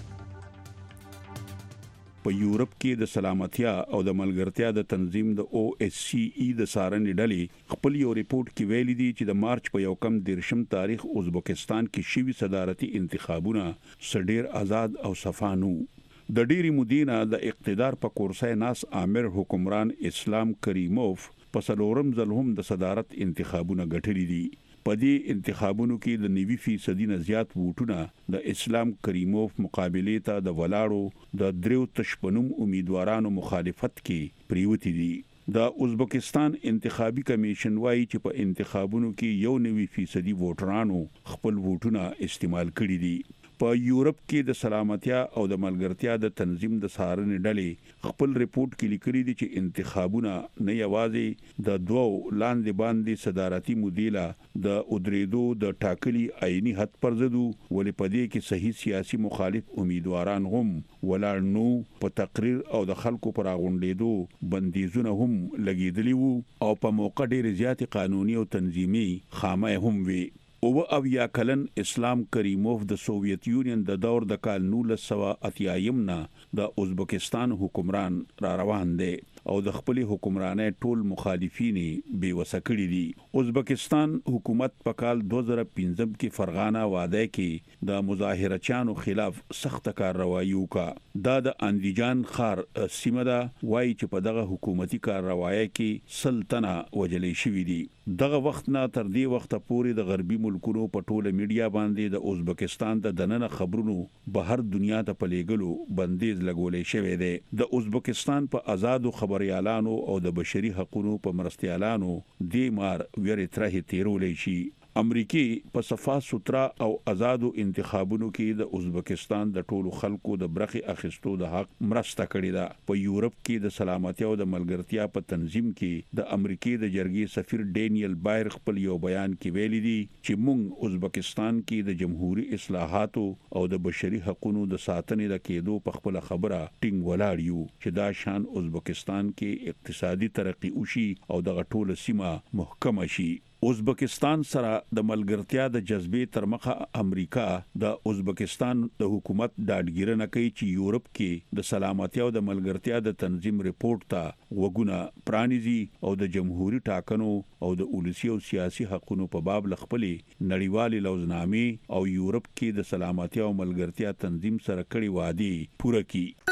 په یورپ کې د سلامتیا او د ملګرتیا د تنظیم د او اس سی ای د سارنې ډلې خپل یو ریپورت کې ویلي دي چې د مارچ په یو کم دیرشم تاریخ ازبکستان کې شوي صدارتي انتخابونه سډیر آزاد او صفانو. د ډېری مودینه د اقتدار په کورسۍ ناس عامر حکمران اسلام کریموف په څلورم ځل هم د صدارت انتخابونه ګټلي دي. په دې انتخابونو کې د نوي فیصدي نه زیات ووټونه د اسلام کریموف مقابلې ته د ولاړو د دریو تشپنوم امیدوارانو مخالفت کې پریوتی دي. د ازبکستان انتخابي کمیشن وایي چې په انتخابونو کې یو نوي فیصدي ووټرانو خپل ووټونه استعمال کړي دي. په یورپ کې د سلامتیا او د ملګرتیا د تنظیم د سارنې ډلې خپل ریپورت کې لیکلي دي چې انتخابونه نه یوازې د دوو لاندې باندې صدارتي مودیله د ادریدو د ټاکلي آئینی حد پر ضد ولې په دې کې صحیح سیاسي مخالف امیدواران هم ولاړ نو په تقریر او د خلکو پر غونډېدو بندیزونه هم لګیدلی وو او په موقع ډېر زیات قانوني او تنظیمي خامه هم وي. او اویا کلن اسلام کریموف د سوویت یونین د دور د کال نولس سوه اتیایم نه د ازبکستان حکمران را روان دی او د خپل حکمرانۍ ټول مخالفین بے وسه کړي دي. ازبکستان حکومت په کال دوه زره پنځم کې فرغانه واده کې د مظاهرچیانو خلاف سخت کارروایي وکړه. دا د اندیجان خار سیمه ده وایي چې په دغه حکومتي کارروایي کې سلطنه وجلې شوې دي. دغه وخت نه تر دې وخت پورې د غربي ملکونو په ټوله میډیا باندې د ازبکستان د دننه خبرونو بهر دنیا ته پلیګلو بندیز لګولې شوی دی. د ازبکستان په آزادو خبريالانو او د بشري حقوقو په مرستيالانو د مار ویری ترې تیرولې شي. امریکای په صفا سوترا او آزادو انتخابونو کې د ازبکستان د ټولو خلکو د برخي اخیستو د حق مرسته کړې ده. په یورپ کې د سلامتیا او د ملګرتیا په تنظیم کې د امریکای د جرګې سفیر ډینیل بایر خپل یو بیان کې ویلي دي چې موږ ازبکستان کې د جمهوریت اصلاحاتو او د بشري حقوقو د ساتنې د کېدو په خپل خبره ټینګ ولاړ یو چې دا شان ازبکستان کې اقتصادي ترقی وشي او د غټول سیمه محکمه شي. ازبکستان سره د ملګرتیا د جذبې تر مخه امریکا د ازبکستان د حکومت داډګیرنه کوي چې یورپ کې د سلامتیا او د ملګرتیا د تنظیم ریپورت ته وګونه پرانیزي او د جمهوریت ټاکنو او د ولسی او سیاسي حقوقو په باب لخپلې نړیوالې لوزنامې او یورپ کې د سلامتیا او ملګرتیا تنظیم سره کړي وعده پوره کړي.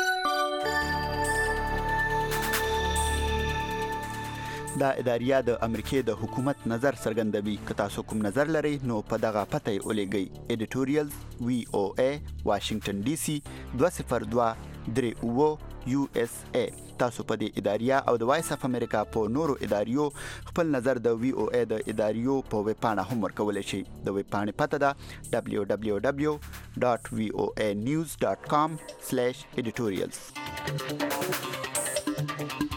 دا اداریه د امریکای د حکومت نظر څرګندوي. که تاسو کوم نظر لرئ نو په دغه پته یې ولېږئ. ایډیټوریال وی او ای واشنگټن ډي سي دوه صفر دوه درې اوه یو اس ای. تاسو په دې اداریه او د وایس اف امریکا په نورو اداریو خپل نظر د وی او ای د اداریو په ویب پاڼه هم ورکولی شئ. د ویب پاڼې پته ده دبلیو دبلیو دبلیو ډاټ وی او ای نیوز ډاټ کام سلیش ایډیټوریالز.